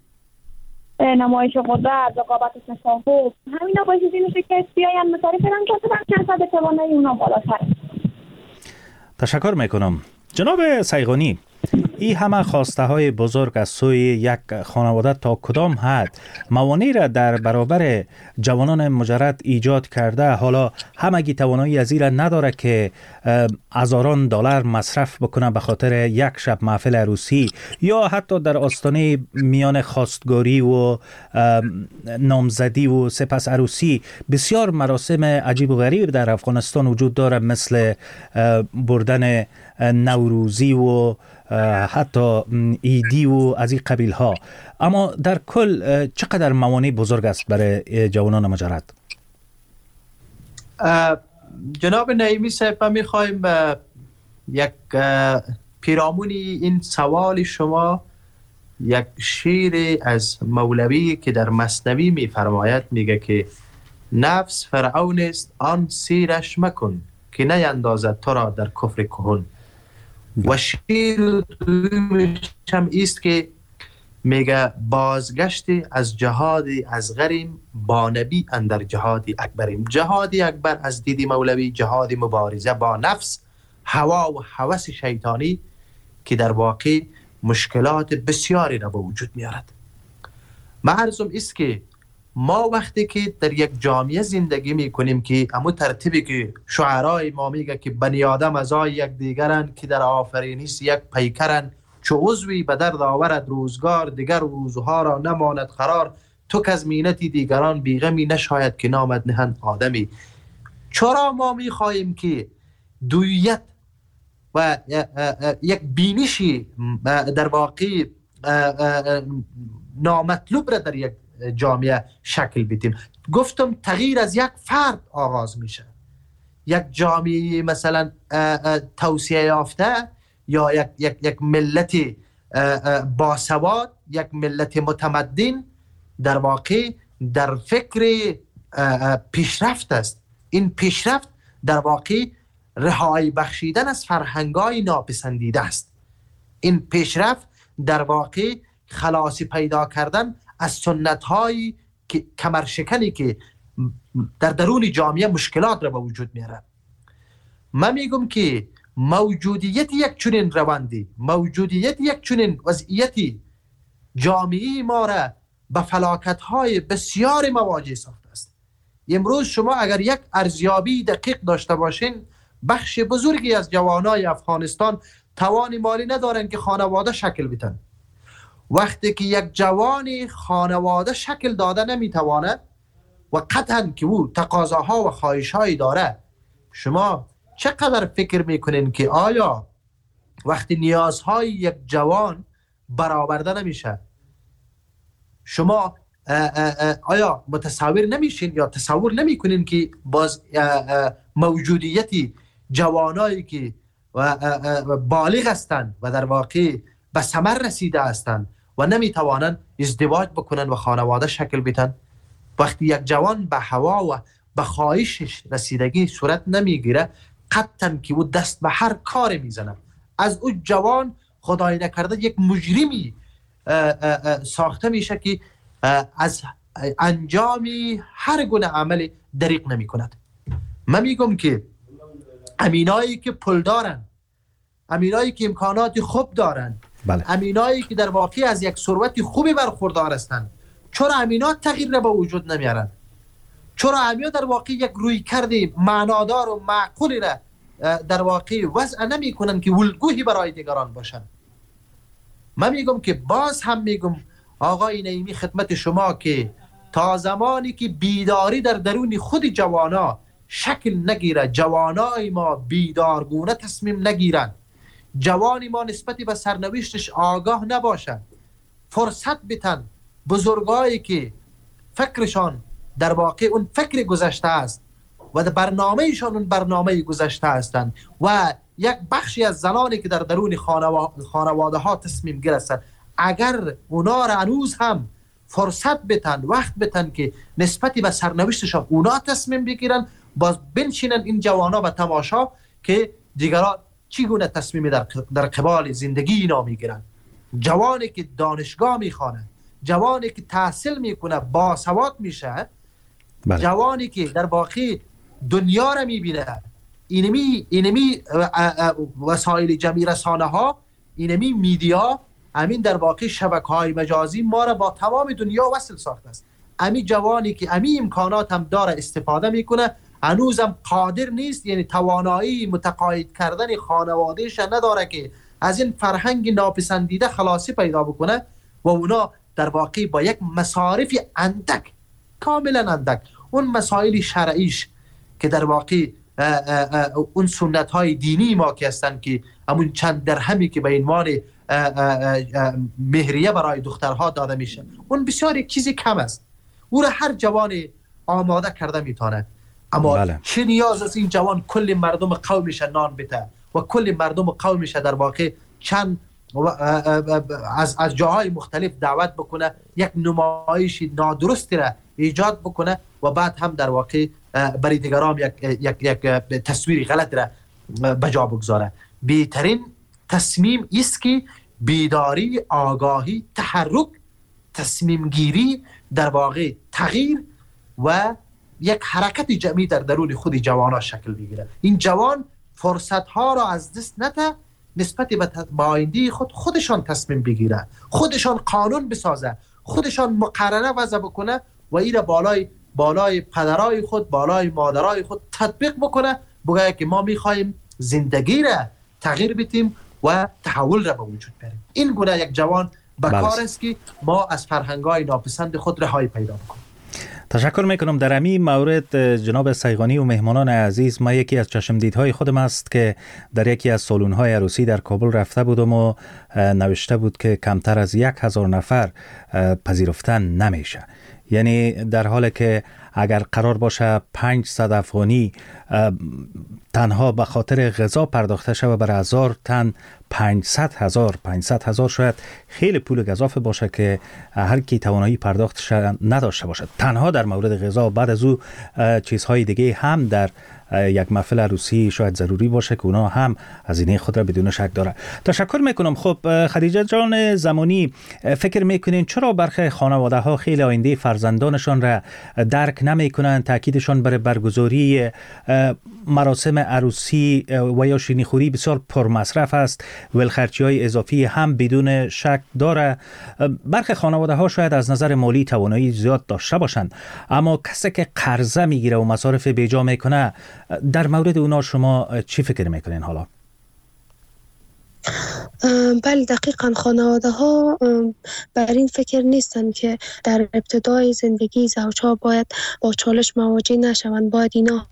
نمایش قدرت، رقابت و تفاوت، همینا باعث میشه که بیاین مصارف انجام بدن که اصلا توانایی اونا بالاتر. تشکر میکنم. جناب سیغانی، این همه خواسته های بزرگ از سوی یک خانواده تا کدام حد موانعی را در برابر جوانان مجرد ایجاد کرده؟ حالا همگی توانایی از این را نداره که هزاران دلار مصرف بکنه به خاطر یک شب محفل عروسی، یا حتی در آستانه میان خواستگاری و نامزدی و سپس عروسی بسیار مراسم عجیب و غریب در افغانستان وجود داره، مثل بردن نوروزی و حتی ایدی و از این قبیل ها. اما در کل چقدر موانع بزرگ است برای جوانان مجرد؟ جناب نعیمی صاحب، ما میخوایم یک پیرامونی این سوال شما یک شعر از مولوی که در مثنوی میفرماید، میگه که نفس فرعون است آن سیرش مکن که نیندازد تو را در کفر کهن. و شیر دویمش هم ایست که میگه بازگشت از جهاد اصغریم با نبی اندر جهاد اکبریم. جهاد اکبر از دید مولوی جهاد مبارزه با نفس، هوا و هوس شیطانی که در واقع مشکلات بسیاری را به وجود میارد. معرضم است که ما وقتی که در یک جامعه زندگی میکنیم که امو ترتیبی که شعرای ما میگه که بنی آدم ازای یک دیگرن که در آفرینش یک پیکرن، چو عضوی به درد آورد روزگار دیگر روزها را نماند قرار، تو که از مینتی دیگران بیغمی نشاید که نامد نهند آدمی. چرا ما میخواهیم که دویت و یک بینشی در واقع نامطلوب را در یک جامعه شکل بدیم؟ گفتم تغییر از یک فرد آغاز میشه. یک جامعه مثلا توسعه یافته یا یک یک یک ملت باسواد، یک ملت متمدن در واقع در فکر پیشرفت است. این پیشرفت در واقع رهایی بخشیدن از فرهنگ‌های ناپسندیده است. این پیشرفت در واقع خلاصی پیدا کردن از سنت‌های کمرشکنی که در درون جامعه مشکلات را به وجود میاره. من میگم که موجودیت یک چنین روندی، موجودیت یک چنین وضعیتی جامعه ما را به فلاکت‌های بسیار مواجه ساخته است. امروز شما اگر یک ارزیابی دقیق داشته باشین، بخش بزرگی از جوانای افغانستان توان مالی ندارن که خانواده شکل بدن. وقتی که یک جوانی خانواده شکل داده نمیتواند و قطعا که او تقاضاها و خواهشهایی داره، شما چقدر فکر میکنین که آیا وقتی نیازهای یک جوان برآورده نمیشه، شما آیا متصور نمیشین یا تصور نمیکنین که باز موجودیتی جوانایی که بالغ هستند و در واقع به ثمر رسیده هستند و نمیتوانند ازدواج بکنن و خانواده شکل بدن، وقتی یک جوان به هوا و به خواهشش رسیدگی صورت نمیگیره، قطعا که او دست به هر کار میزنه. از او جوان خدای نکرده یک مجرمی ساخته میشه که از انجامی هر گونه عمل دریغ نمی کند. من میگم که امینایی که پول دارن، امینایی که امکانات خوب دارن، بله. امینایی که در واقع از یک ثروت خوبی برخوردار هستند، چرا امینات تغییر را به وجود نمیارن؟ چرا امینات در واقع یک روی کردی معنادار و معقولی را در واقع وضع نمی کنن که الگویی برای دیگران باشن؟ من میگم که باز هم میگم آقای نعیمی خدمت شما که تا زمانی که بیداری در درون خود جوانا شکل نگیره، جوانای ما بیدارگونه تصمیم نگیرن، جوانی ما نسبتی به سرنوشتش آگاه نباشن، فرصت بتن بزرگایی که فکرشان در واقع اون فکر گذشته است و در برنامهشان اون برنامه گذشته هستند و یک بخشی از زنانی که در درون خانواده ها تصمیم گیر هستند، اگر اونا را هنوز هم فرصت بتن، وقت بتن که نسبتی به سرنوشتشان اونا تصمیم بگیرن، باز بنشینن این جوانا و تماشا که دیگران چگونه تصمیمی در در قبال زندگی اینا میگیرن. جوانی که دانشگاه میخوانه، جوانی که تحصیل میکنه، باسواد میشه، بله. جوانی که در واقع دنیا را میبینه، اینمی اینمی وسایل جمعی رسانه ها، اینمی میدیا، امین در واقع شبکه های مجازی ما را با تمام دنیا وصل ساخته است. امی جوانی که امی امکانات هم داره استفاده میکنه، هنوزم قادر نیست، یعنی توانایی متقاعد کردن خانوادهش نداره که از این فرهنگ ناپسندیده خلاصی پیدا بکنه و اونا در واقع با یک مصارف اندک، کاملا اندک، اون مسائل شرعیش که در واقع اون سنت های دینی ما که هستن که همون چند درهمی که به عنوان مهریه برای دخترها داده میشه، اون بسیار چیزی کم است. او را هر جوان آماده کرده میتونه، اما بله. چه نیاز است این جوان کل مردم قومش نان بده و کل مردم قومش در واقع چند از از جاهای مختلف دعوت بکنه، یک نمایش نادرستی را ایجاد بکنه و بعد هم در واقع برای دیگران یک یک یک تصویر غلط را بجا بگذاره. بهترین تصمیم است که بیداری، آگاهی، تحرک، تصمیم گیری، در واقع تغییر و یک حرکت جمعی در درون خود جوانان شکل بگیره. این جوان فرصت ها را از دست نده نسبت به آینده خود خودشان تصمیم بگیره، خودشان قانون بسازه، خودشان مقرره وضع بکنه و این بالای بالای پدرای خود، بالای مادرای خود تطبیق بکنه، بگه که ما میخوایم زندگی را تغییر بدیم و تحول را به وجود بیاریم. این گونه یک جوان به کار است که ما از فرهنگ‌های ناپسند خود رهایی پیدا بکنیم. تشکر میکنم. در همین مورد جناب صیغانی و مهمانان عزیز، ما یکی از چشمدیدهای خودم است که در یکی از سالن‌های عروسی در کابل رفته بودم و نوشته بود که کمتر از یک هزار نفر پذیرفتن نمیشه. یعنی در حالی که اگر قرار باشه پانصد افغانی تنها به خاطر غذا پرداخته شود بر هزار تن، پانصد هزار پانصد هزار شاید خیلی پول گزافه باشه که هر کی توانایی پرداختش نداشته باشه تنها در مورد غذا. بعد از او چیزهای دیگه هم در یک محفل عروسی شاید ضروری باشه که اونا هم هزینه خود را بدون شک داره. تشکر میکنم. خب خدیجه جان زمانی، فکر میکنین چرا برخی خانواده ها خیلی آینده فرزندانشان را درک نمیکنن، تاکیدشان بر برگزاری مراسم عروسی و یا شیرینیخوری بسیار پرمصرف است، ولخرچی های اضافی هم بدون شک داره. برخی خانواده ها شاید از نظر مالی توانایی زیاد داشته باشند، اما کسی که قرضه میگیره و مصارف بیجا میکنه، در مورد اونا شما چی فکر میکنین حالا؟ بله دقیقاً خانواده ها بر این فکر نیستن که در ابتدای زندگی زوجها باید با چالش مواجه نشوند، باید اینا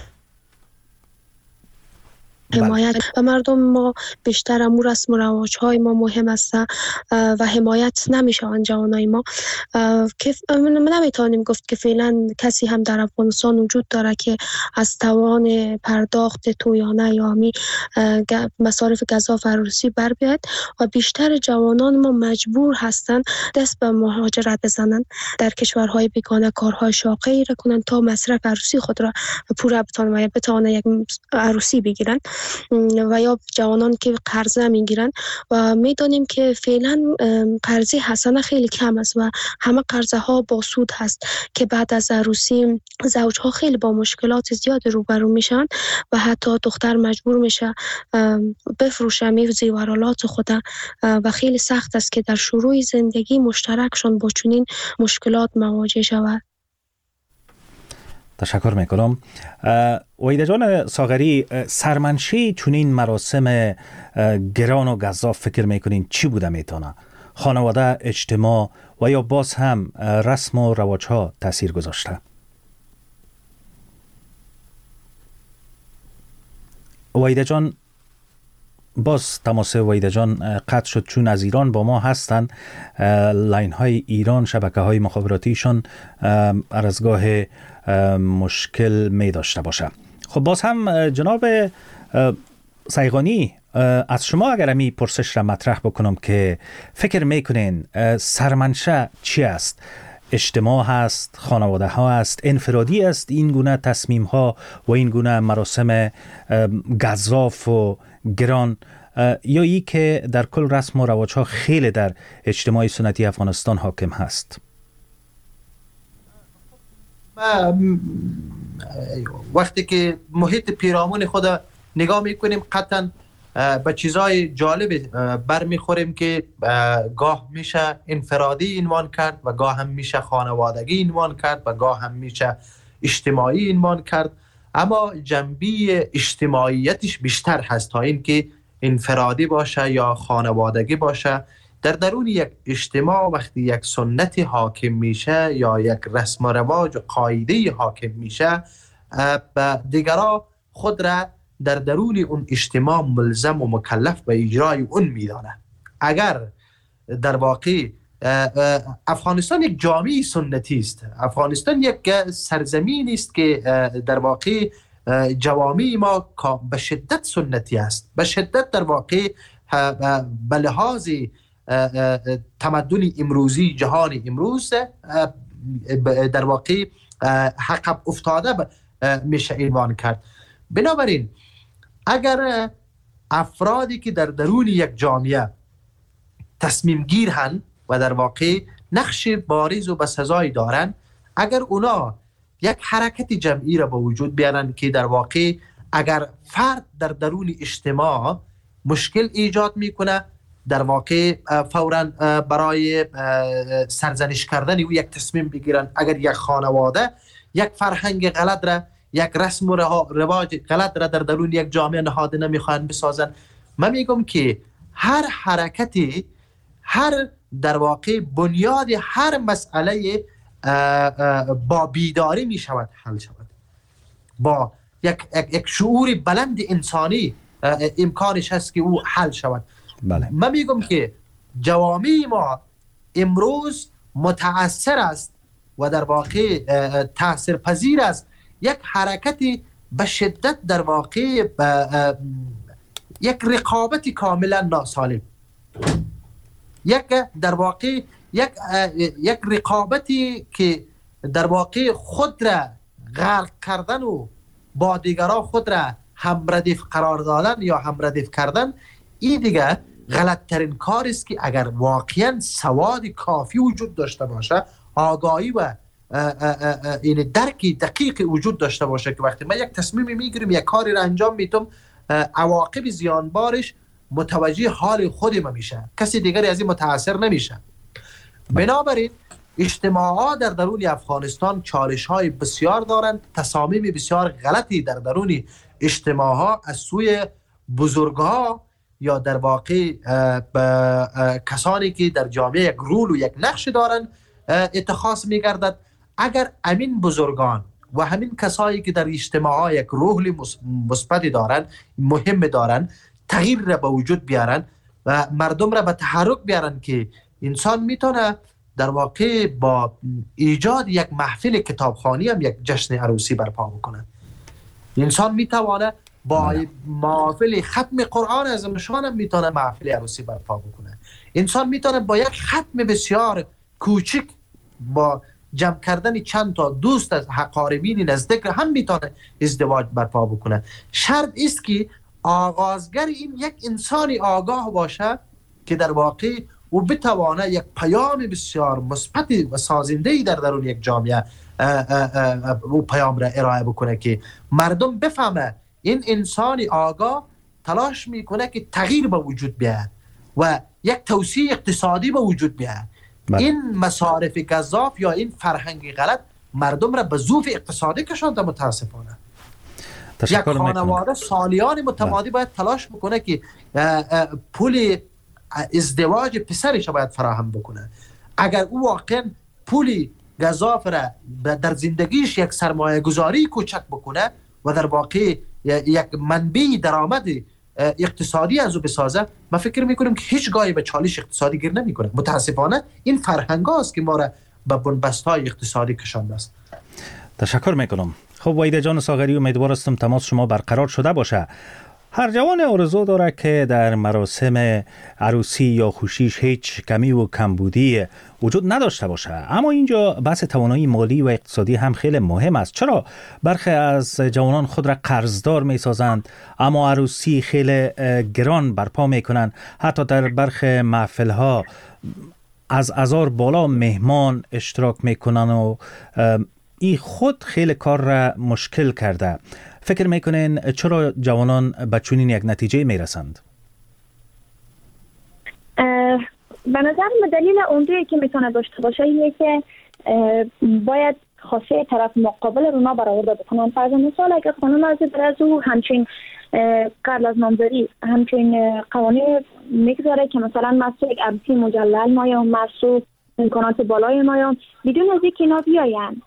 حمایت و مردم ما بیشتر امور رسم و رواج های ما مهم است و حمایت نمیشوند جوانای ما. که نمیتونیم گفت که فعلا کسی هم در افغانستان وجود داره که از توان پرداخت تویانه یا همی مصارف گزاف عروسی بر بیاید و بیشتر جوانان ما مجبور هستند دست به مهاجرت بزنند، در کشورهای بیگانه کارهای شاقی را کنند تا مصرف عروسی خود را پورا بتوانند و بتوانند یک عروسی بگیرند، و یا جوانان که قرضه میگیرن و میدانیم که فعلا قرضه حسنه خیلی کم است و همه قرضه ها با سود هست که بعد از عروسی زوجها خیلی با مشکلات زیاد روبرو میشن و حتی دختر مجبور میشه بفروشه میوه زیورالات خود و خیلی سخت است که در شروع زندگی مشترکشون با چنین مشکلات مواجه شود. تشکر میکنم. وحیده جان ساغری، سرمنشی چنین مراسم گران و گزاف فکر میکنین چی بوده میتونه؟ خانواده، اجتماع و یا باز هم رسم و رواج ها تاثیر گذاشته؟ وحیده جان، باز تماس وحیده جان قطع شد چون از ایران با ما هستن. لاین های ایران، شبکه های مخابراتیشون ارزگاه مشکل می داشته باشه. خب باز هم جناب صیغانی، از شما اگر می پرسش را مطرح بکنم که فکر میکنین سرمنشه چی است؟ اجتماع هست، خانواده ها است، انفرادی است این گونه تصمیم ها و این گونه مراسم گزاف و گران، یا ای که در کل رسم و رواج ها خیلی در اجتماع سنتی افغانستان حاکم هست؟ ما وقتی که محیط پیرامون خود نگاه میکنیم قطعا به چیزای جالب برمیخوریم که گاه میشه انفرادی عنوان کرد و گاه هم میشه خانوادگی عنوان کرد و گاه هم میشه اجتماعی عنوان کرد، اما جنبه اجتماعیتش بیشتر هست تا این که انفرادی باشه یا خانوادگی باشه. در درون یک اجتماع وقتی یک سنت حاکم میشه یا یک رسم و رواج و قاعده حاکم میشه، دیگرها خود را در درون اون اجتماع ملزم و مکلف به اجرای اون میدانه. اگر در واقع افغانستان یک جامعه سنتی است، افغانستان یک سرزمین است که در واقع جوامع ما به شدت سنتی است، به شدت در واقع به لحاظ تمدن امروزی جهان امروز در واقع حقب افتاده میشه عنوان کرد. بنابراین اگر افرادی که در درون یک جامعه تصمیم گیر هن و در واقع نقش بارز و بسزایی دارن، اگر اونا یک حرکت جمعی را به وجود بیارن که در واقع اگر فرد در درون اجتماع مشکل ایجاد میکنه، در واقع فوراً برای سرزنش کردن او یک تصمیم بگیرن. اگر یک خانواده یک فرهنگ غلط را، یک رسم و رواج غلط را در درون یک جامعه نهاده نمیخواهند بسازن، من میگم که هر حرکتی، هر در واقع بنیاد هر مسئله با بیداری می شود حل شود، با یک, یک شعور بلند انسانی امکانش هست که او حل شود. بله. من میگم که جوامع ما امروز متأثر است و در واقع تأثیر پذیر است یک حرکتی به شدت در واقع یک رقابت کاملا ناسالم، یک در واقع یک یک رقابتی که در واقع خود را غرق کردن و با دیگران خود را همردیف قرار دادن یا همردیف کردن، این دیگه غلط ترین کار است که اگر واقعا سواد کافی وجود داشته باشه، آگاهی و این درکی دقیق وجود داشته باشه که وقتی من یک تصمیمی میگیرم، یک کاری را انجام میتم، عواقب زیانبارش متوجه حال خودم میشه، کسی دیگری از این متاثر نمیشه. بنابراین اجتماعات در درون افغانستان چالش های بسیار دارند، تصامیم بسیار غلطی در درون اجتماعات از سوی بزرگها یا در واقع کسانی که در جامعه یک رول و یک نقش دارند اتخاذ میگردد. اگر همین بزرگان و همین کسایی که در اجتماع یک رول مثبتی دارند، مهم دارند، تغییر را به وجود بیارن و مردم را به تحرک بیارن که انسان میتونه در واقع با ایجاد یک محفل کتابخوانی هم یک جشن عروسی برپا بکنه. انسان میتونه با محفل ختم قرآن اعظم شان هم میتونه محفل عروسی برپا بکنه. انسان میتونه با یک ختم بسیار کوچک با جمع کردن چند تا دوست از اقاربین نزدیک هم میتونه ازدواج برپا بکنه. شرط است که آغازگر این یک انسانی آگاه باشه که در واقع او بتوانه یک پیام بسیار مثبت و سازنده‌ای در درون یک جامعه او پیام را ارائه بکنه که مردم بفهمه این انسانی آگاه تلاش میکنه که تغییر به وجود بیاد و یک توسعه اقتصادی به وجود بیاد. این مصارف گزاف یا این فرهنگ غلط مردم را به ضعف اقتصادی کشانده متاسفانه. یک خانواده سالیان متمادی باید تلاش بکنه که پول ازدواج پسرش باید فراهم بکنه. اگر او واقعا پول گزاف را در زندگیش یک سرمایه گذاری کوچک بکنه و در واقع یک منبع درآمد اقتصادی از او بسازه، من فکر میکنم که هیچ گاهی به چالش اقتصادی گیر نمیکنه. متاسفانه این فرهنگ هاست که ما را به بنبست های اقتصادی کشانده است. تشکر میکنم. خب وحید جان ساغری، امیدوار هستم تماس شما برقرار شده باشه. هر جوان آرزو داره که در مراسم عروسی یا خوشیش هیچ کمی و کمبودی وجود نداشته باشه، اما اینجا بحث توانایی مالی و اقتصادی هم خیلی مهم است. چرا برخی از جوانان خود را قرضدار می سازند اما عروسی خیلی گران برپا می کنند، حتی در برخی محفل ها از هزار بالا مهمان اشتراک می کنند و این خود خیلی کار را مشکل کرده. فکر میکنین چرا جوانان به چنین یک نتیجه میرسند؟ به نظر من دلیل عمده که میتونه داشته باشه اینه که باید خواسته طرف مقابل رو نا برآورده بکنن. فرض مثال اگر خانم عزیز از او همچین قبل از نامزدی همچین قوانین میگذاره که مثلا مسئول یک عروسی مجلل مایام، مسئول امکانات بالای مایام، بدون از اینکه اینا بیاین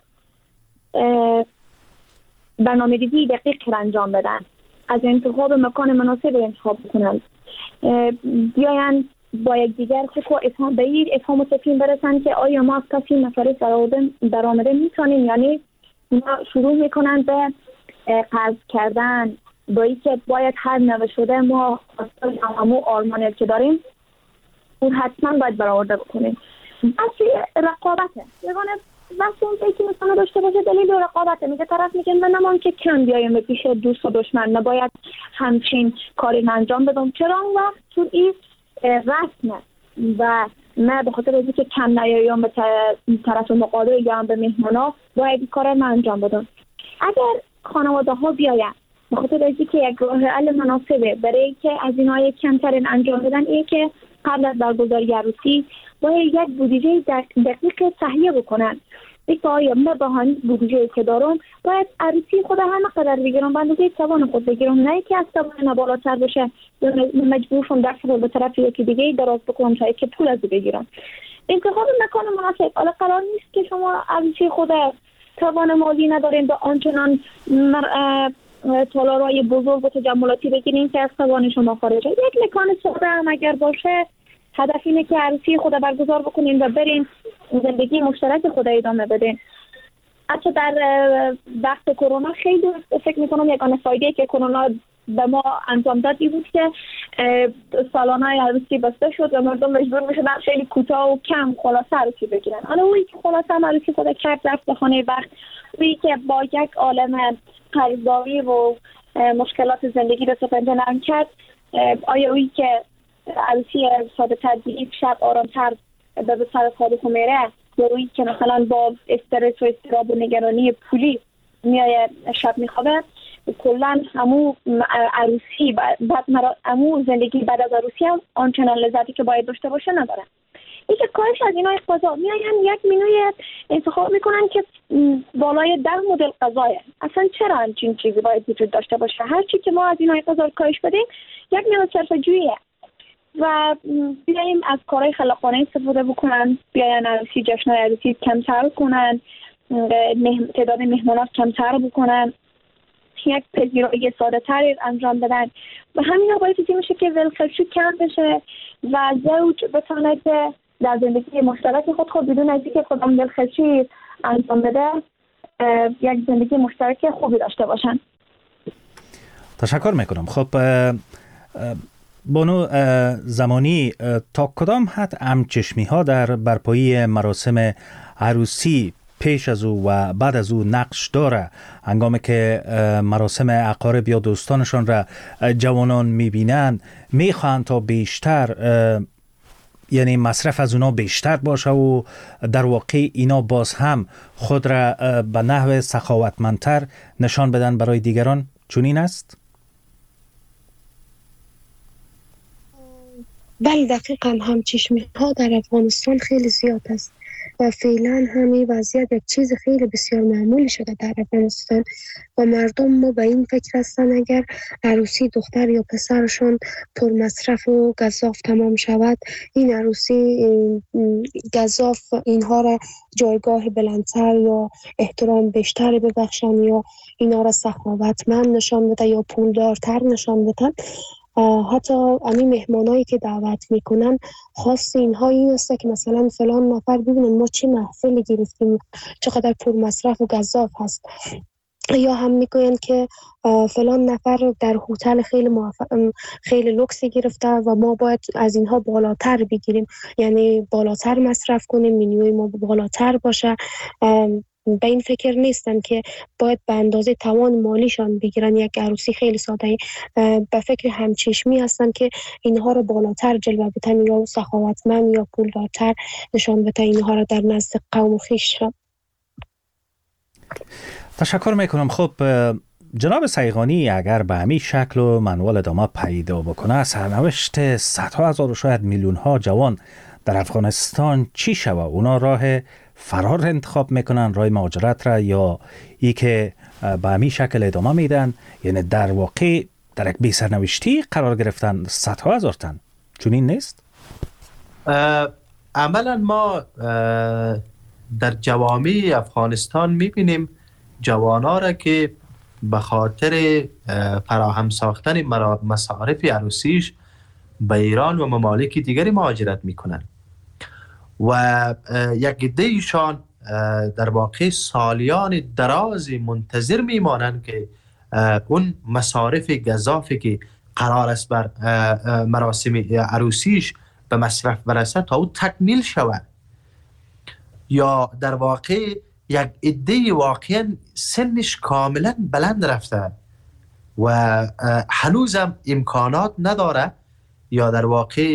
برنامه‌ریزی دقیق انجام بدن، از انتخاب مکان مناسب انتخاب کنند، بیاین با یک دیگر فکر و افهام به این افهام و تفهیم برسن که آیا ما از کسی مصارف درآمده میتونیم، یعنی اونا شروع میکنن به قرض کردن با اینکه باید هر نوع شده ما همو آرمانی که داریم اون حتما باید برآورده بکنیم. اصلی رقابته یگانه وقتی اون که میتونه داشته باشه دلیل رقابته. میگه طرف میگه من نمان که کم بیایم به پیش دوست و دشمن، نباید همچین کاری انجام بدم. چرا اون وقت چون این رسمه و من به خاطر اینکه کم نیایم به طرف مقابل یا به مهمانا باید این کار رو انجام بدم. اگر خانواده ها بیاین به خاطر از اینکه یک راه حل مناسبه برای اینکه از اینهای کمترین انجام بدن اینه که قبل از برگزاری عروسی باید یک بودجه دقیق تهیه بکنن. دیگه آیا من بهانه بودجه که دارم باید عروسی خود همه قدر بگیرم، بندازه توان خود بگیرم، نه که از توان بالاتر بشه یا مجبور شم دست خود به طرف یکی دیگه دراز بکنم تا که پول از بگیرم. انتخاب مکان مناسب. حالا قرار نیست که شما عروسی خود توان مالی ندارین به آنچنان تالارای بزرگ و تجملاتی بگیرین که از توان شما خارجه. یک مکان ساده هم اگر باشه، هدف اینه که عروسی خود برگزار بکنین و برین زندگی مشترک خود ادامه بدین. حتی در وقت کرونا خیلی فکر میکنم یگانه فایده که کرونا به ما انجام داد این بود که سالان‌های عروسی بسته شد و مردم مجبور میشدن خیلی کوتاه و کم خلاصه عروسی بگیرن. حالا اویی که خلاصه عروسی خود کرد رفت به خانه وقت، اویی که با یک عالم قرضداری و مشکلات زندگی رو سپنجه نرم کرد، آیا اویی که عروسی ساده تر دیگه شب آرام تر به سر خالق میره، یا اویی که مثلا با استرس و اضطراب و نگرانی پولی میایه شب میخوابه، کلا همو عروسی بعد مرا همو زندگی بعد از عروسی هم آنچنان لذتی که باید داشته باشه نداره. این که کارش از اینای غذا میاین یک منوی انتخاب میکنن که بالای ده مدل غذایه. اصلا چرا همچین چیزی باید وجود داشته باشه؟ هر چی که ما از اینای غذا کاهش بدیم یک منو صرفه‌جوییه و بیایم از کارهای خلاقانه استفاده بکنن، بیاین عروسی جشن‌های عروسی کمتر کنن، تعداد مهمانات کمتر بکنن، یک پذیرایی ساده تری انجام بدن و همین ها باید چیزی میشه که ولخرچی کم بشه و زوج بتونه که در زندگی مشترک خود خود بدون از اینکه خودم ولخرچی انجام بده یک زندگی مشترک خوبی داشته باشن. تشکر میکنم. خب بانو زمانی، تا کدام حد همچشمی ها در برپایی مراسم عروسی پیش از او و بعد از او نقش داره؟ هنگامی که مراسم اقارب یا دوستانشان را جوانان میبینند میخواهند تا بیشتر یعنی مصرف از اونا بیشتر باشه و در واقع اینا باز هم خود را به نحو سخاوتمندتر نشان بدن برای دیگران. چنین است؟ بله دقیقاً همچشمی ها در افغانستان خیلی زیاد است و فعلا همین وضعیت یک چیز خیلی بسیار معمولی شده در افغانستان و مردم ما به این فکر هستن اگر عروسی دختر یا پسرشون پر مصرف و گزاف تمام شود، این عروسی گزاف اینها را جایگاه بلندتر یا احترام بیشتر ببخشن یا اینها را سخاوتمند نشان بده یا پولدارتر نشان بده. حتی همین مهمانایی که دعوت میکنن خاص اینها این است که مثلا فلان نفر ببینن ما چه محفلی گرفتیم، چقدر پر مصرف و گزاف هست، یا هم میگوین که فلان نفر در هتل خیلی موفق خیلی لوکسی گرفته و ما باید از اینها بالاتر بگیریم، یعنی بالاتر مصرف کنیم، منیوی ما بالاتر باشه. به این فکر نیستن که باید به اندازه توان مالیشان بگیرن یک عروسی خیلی ساده، به فکر همچشمی هستن که اینها رو بالاتر جلوه بدن یا سخاوتمند یا پولدارتر نشان بدن اینها رو در نزد قوم و خویش. تشکر میکنم. خب جناب سیغانی، اگر به همین شکل و منوال ادامه پیدا بکنه، سرنوشت صدها هزار و شاید میلیون ها جوان در افغانستان چی شود؟ اونا راه فرار انتخاب میکنن، راه مهاجرت را، یا ای که به همین شکل ادامه میدن؟ یعنی در واقع در یک بی سرنوشتی قرار گرفتن صدها هزار تن. چنین نیست؟ عملا ما در جوامع افغانستان میبینیم جوانا را که به خاطر فراهم ساختن مصارف عروسیش به ایران و ممالک دیگری مهاجرت میکنن و یک عده‌ایشان در واقع سالیان درازی منتظر میمانند که اون مصارف گزافی که قرار است بر مراسم عروسیش به مصرف برسه تا او تکمیل شود، یا در واقع یک عده واقعا سنش کاملا بلند رفته و هنوزم امکانات نداره یا در واقع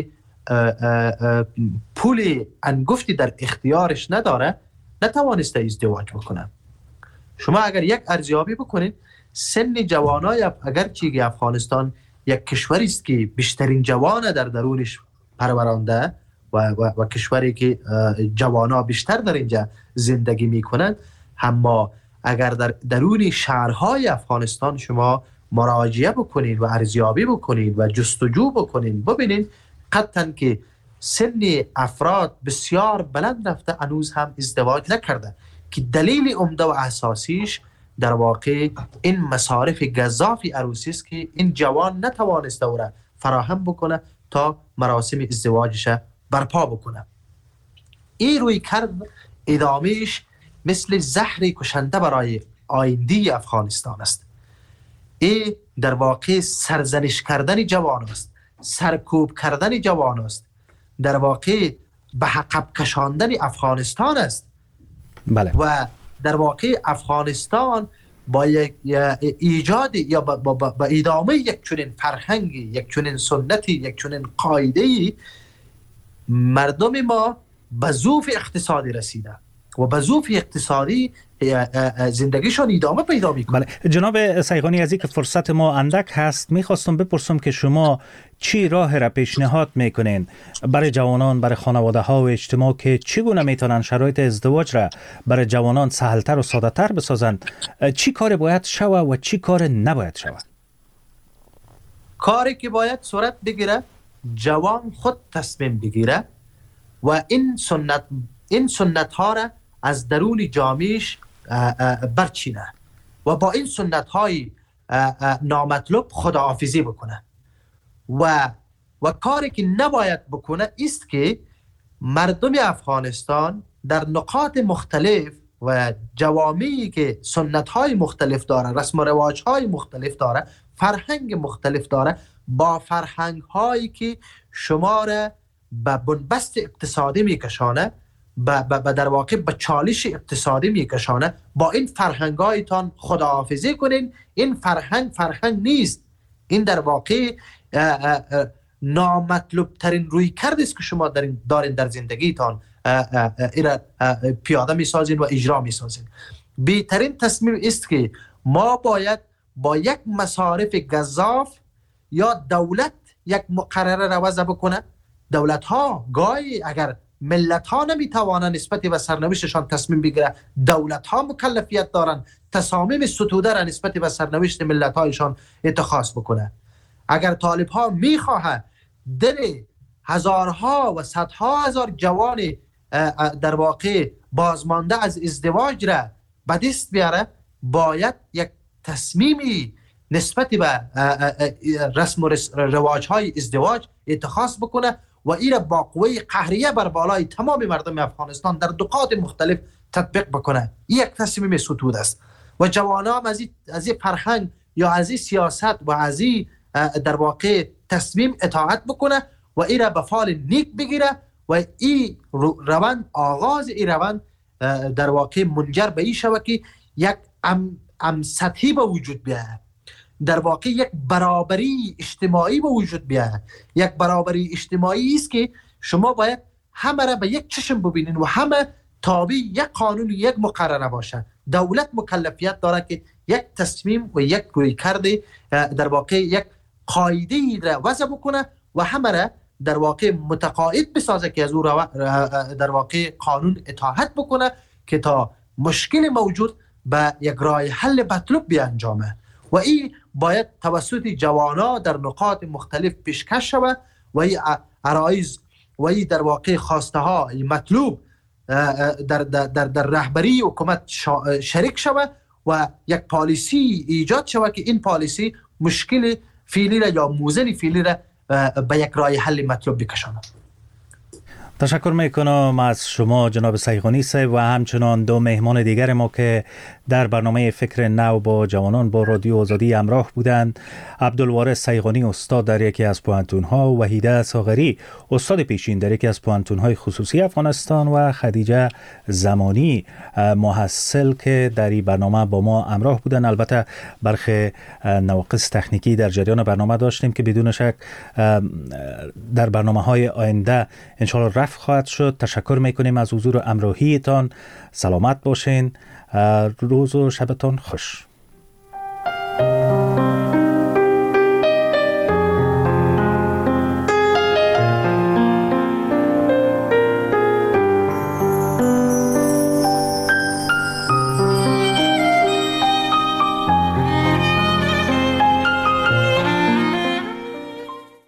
پول انگفتی در اختیارش نداره، نتوانسته ازدواج بکنه. شما اگر یک ارزیابی بکنید سن جوانای اگرچه افغانستان یک کشوری است که بیشترین جوان در درونش پرورانده و, و, و کشوری که جوانا بیشتر در اینجا زندگی میکنند، اما اگر در درون شهرهای افغانستان شما مراجعه بکنید و ارزیابی بکنید و جستجو بکنید، ببینید قطعا که سن افراد بسیار بلند رفته هنوز هم ازدواج نکرده، که دلیل عمده و اساسیش در واقع این مصارف گزاف عروسی است که این جوان نتوانسته او را فراهم بکنه تا مراسم ازدواجش برپا بکنه. این روی کرد ادامهش مثل زهر کشنده برای آینده افغانستان است. این در واقع سرزنش کردن جوان است، سرکوب کردن جوان است، در واقع به عقب کشاندن افغانستان است. بله. و در واقع افغانستان با یک ایجاد یا با, با, با ادامه یک چنین فرهنگی، یک چنین سنتی، یک چنین قاعده‌ای، مردم ما به ظروف اقتصادی رسیده و به ظروف اقتصادی زندگیشون ادامه پیدا میکنه. بله. جناب سیغانی، از اینکه فرصت ما اندک هست میخواستم بپرسم که شما چی راه را پیشنهاد میکنین برای جوانان، برای خانواده ها و اجتماع که چگونه میتونن شرایط ازدواج را برای جوانان سهلتر و ساده تر بسازند؟ چی کار باید شوه و چی کار نباید شوه؟ کاری که باید صورت بگیره، جوان خود تصمیم بگیره و این سنت این سنت ها را از درون جامعهش برچینه و با این سنت های نامطلوب خداحافظی بکنه. و و کاری که نباید بکنه است که مردم افغانستان در نقاط مختلف و جوامعی که سنت های مختلف داره، رسم و رواج های مختلف داره، فرهنگ مختلف داره، با فرهنگ هایی که شما را به بنبست اقتصادی میکشانه، با در واقع به چالش اقتصادی میکشانه، با این فرهنگ هایتان خداحافظی کنین. این فرهنگ فرهنگ نیست، این در واقع نامطلوب ترین روی کرد است که شما دارین دارین در زندگیتان ایره پیاده میسازین و اجرا میسازین. بهترین تصمیم است که ما باید با یک مصارف گزاف یا دولت یک مقرره را وضع بکنه. دولت ها گاهی اگر ملت ها نمیتوانند نسبت به سرنوشتشان تصمیم بگیره، دولت ها مکلفیت دارن تصامیم ستوده را نسبت به سرنوشت ملت هایشان اتخاذ بکنه. اگر طالب ها میخواه دل هزارها و صدها هزار جوان در واقع بازمانده از ازدواج را به دست بیاره، باید یک تصمیمی نسبت به رسم و رواج های ازدواج اتخاذ بکنه و این را با قوه قهریه بر بالای تمام مردم افغانستان در نقاط مختلف تطبیق بکنه. این یک تصمیم ستود است و جوانان از این از این فرهنگ یا از این سیاست و از این در واقع تصمیم اطاعت بکنه و این را به فال نیک بگیره و این روند، آغاز این روند در واقع منجر به این شود که یک ام, ام سطحی به وجود بیاید، در واقع یک برابری اجتماعی به وجود بیاید. یک برابری اجتماعی است که شما باید همه را به یک چشم ببینین و همه تابع یک قانون و یک مقرره باشند. دولت مکلفیت داره که یک تصمیم و یک رویکرد در واقع یک قاعده‌ای را وضع بکنه و همه را در واقع متقاعد بسازه که از او در واقع قانون اطاعت بکنه که تا مشکل موجود به یک راه حل مطلوب بیانجامه. و این باید توسط جوانا در نقاط مختلف پیشکش شود و این عرایض و این در واقع خواسته ها مطلوب در, در, در, در رهبری حکومت شریک شود و یک پالیسی ایجاد شود که این پالیسی مشکل فعلی را یا موزل فعلی را به یک راه حل مطلوب بکشاند. تشکر میکنم از شما جناب سیغانی صاحب و همچنان دو مهمان دیگر ما که در برنامه فکر نو با جوانان با رادیو آزادی همراه بودند. عبدالوارث سیغانی استاد در یکی از پوهنتون‌ها، وحیده ساغری استاد پیشین در یکی از پوهنتون‌های خصوصی افغانستان و خدیجه زمانی محصل که در این برنامه با ما همراه بودند. البته برخی نواقص تکنیکی در جریان برنامه داشتیم که بدون شک در برنامه‌های آینده ان شاء الله رفع خواهد شد. تشکر میکنیم از حضور و همراهیتان. سلامت باشین. روز و شبتان خوش.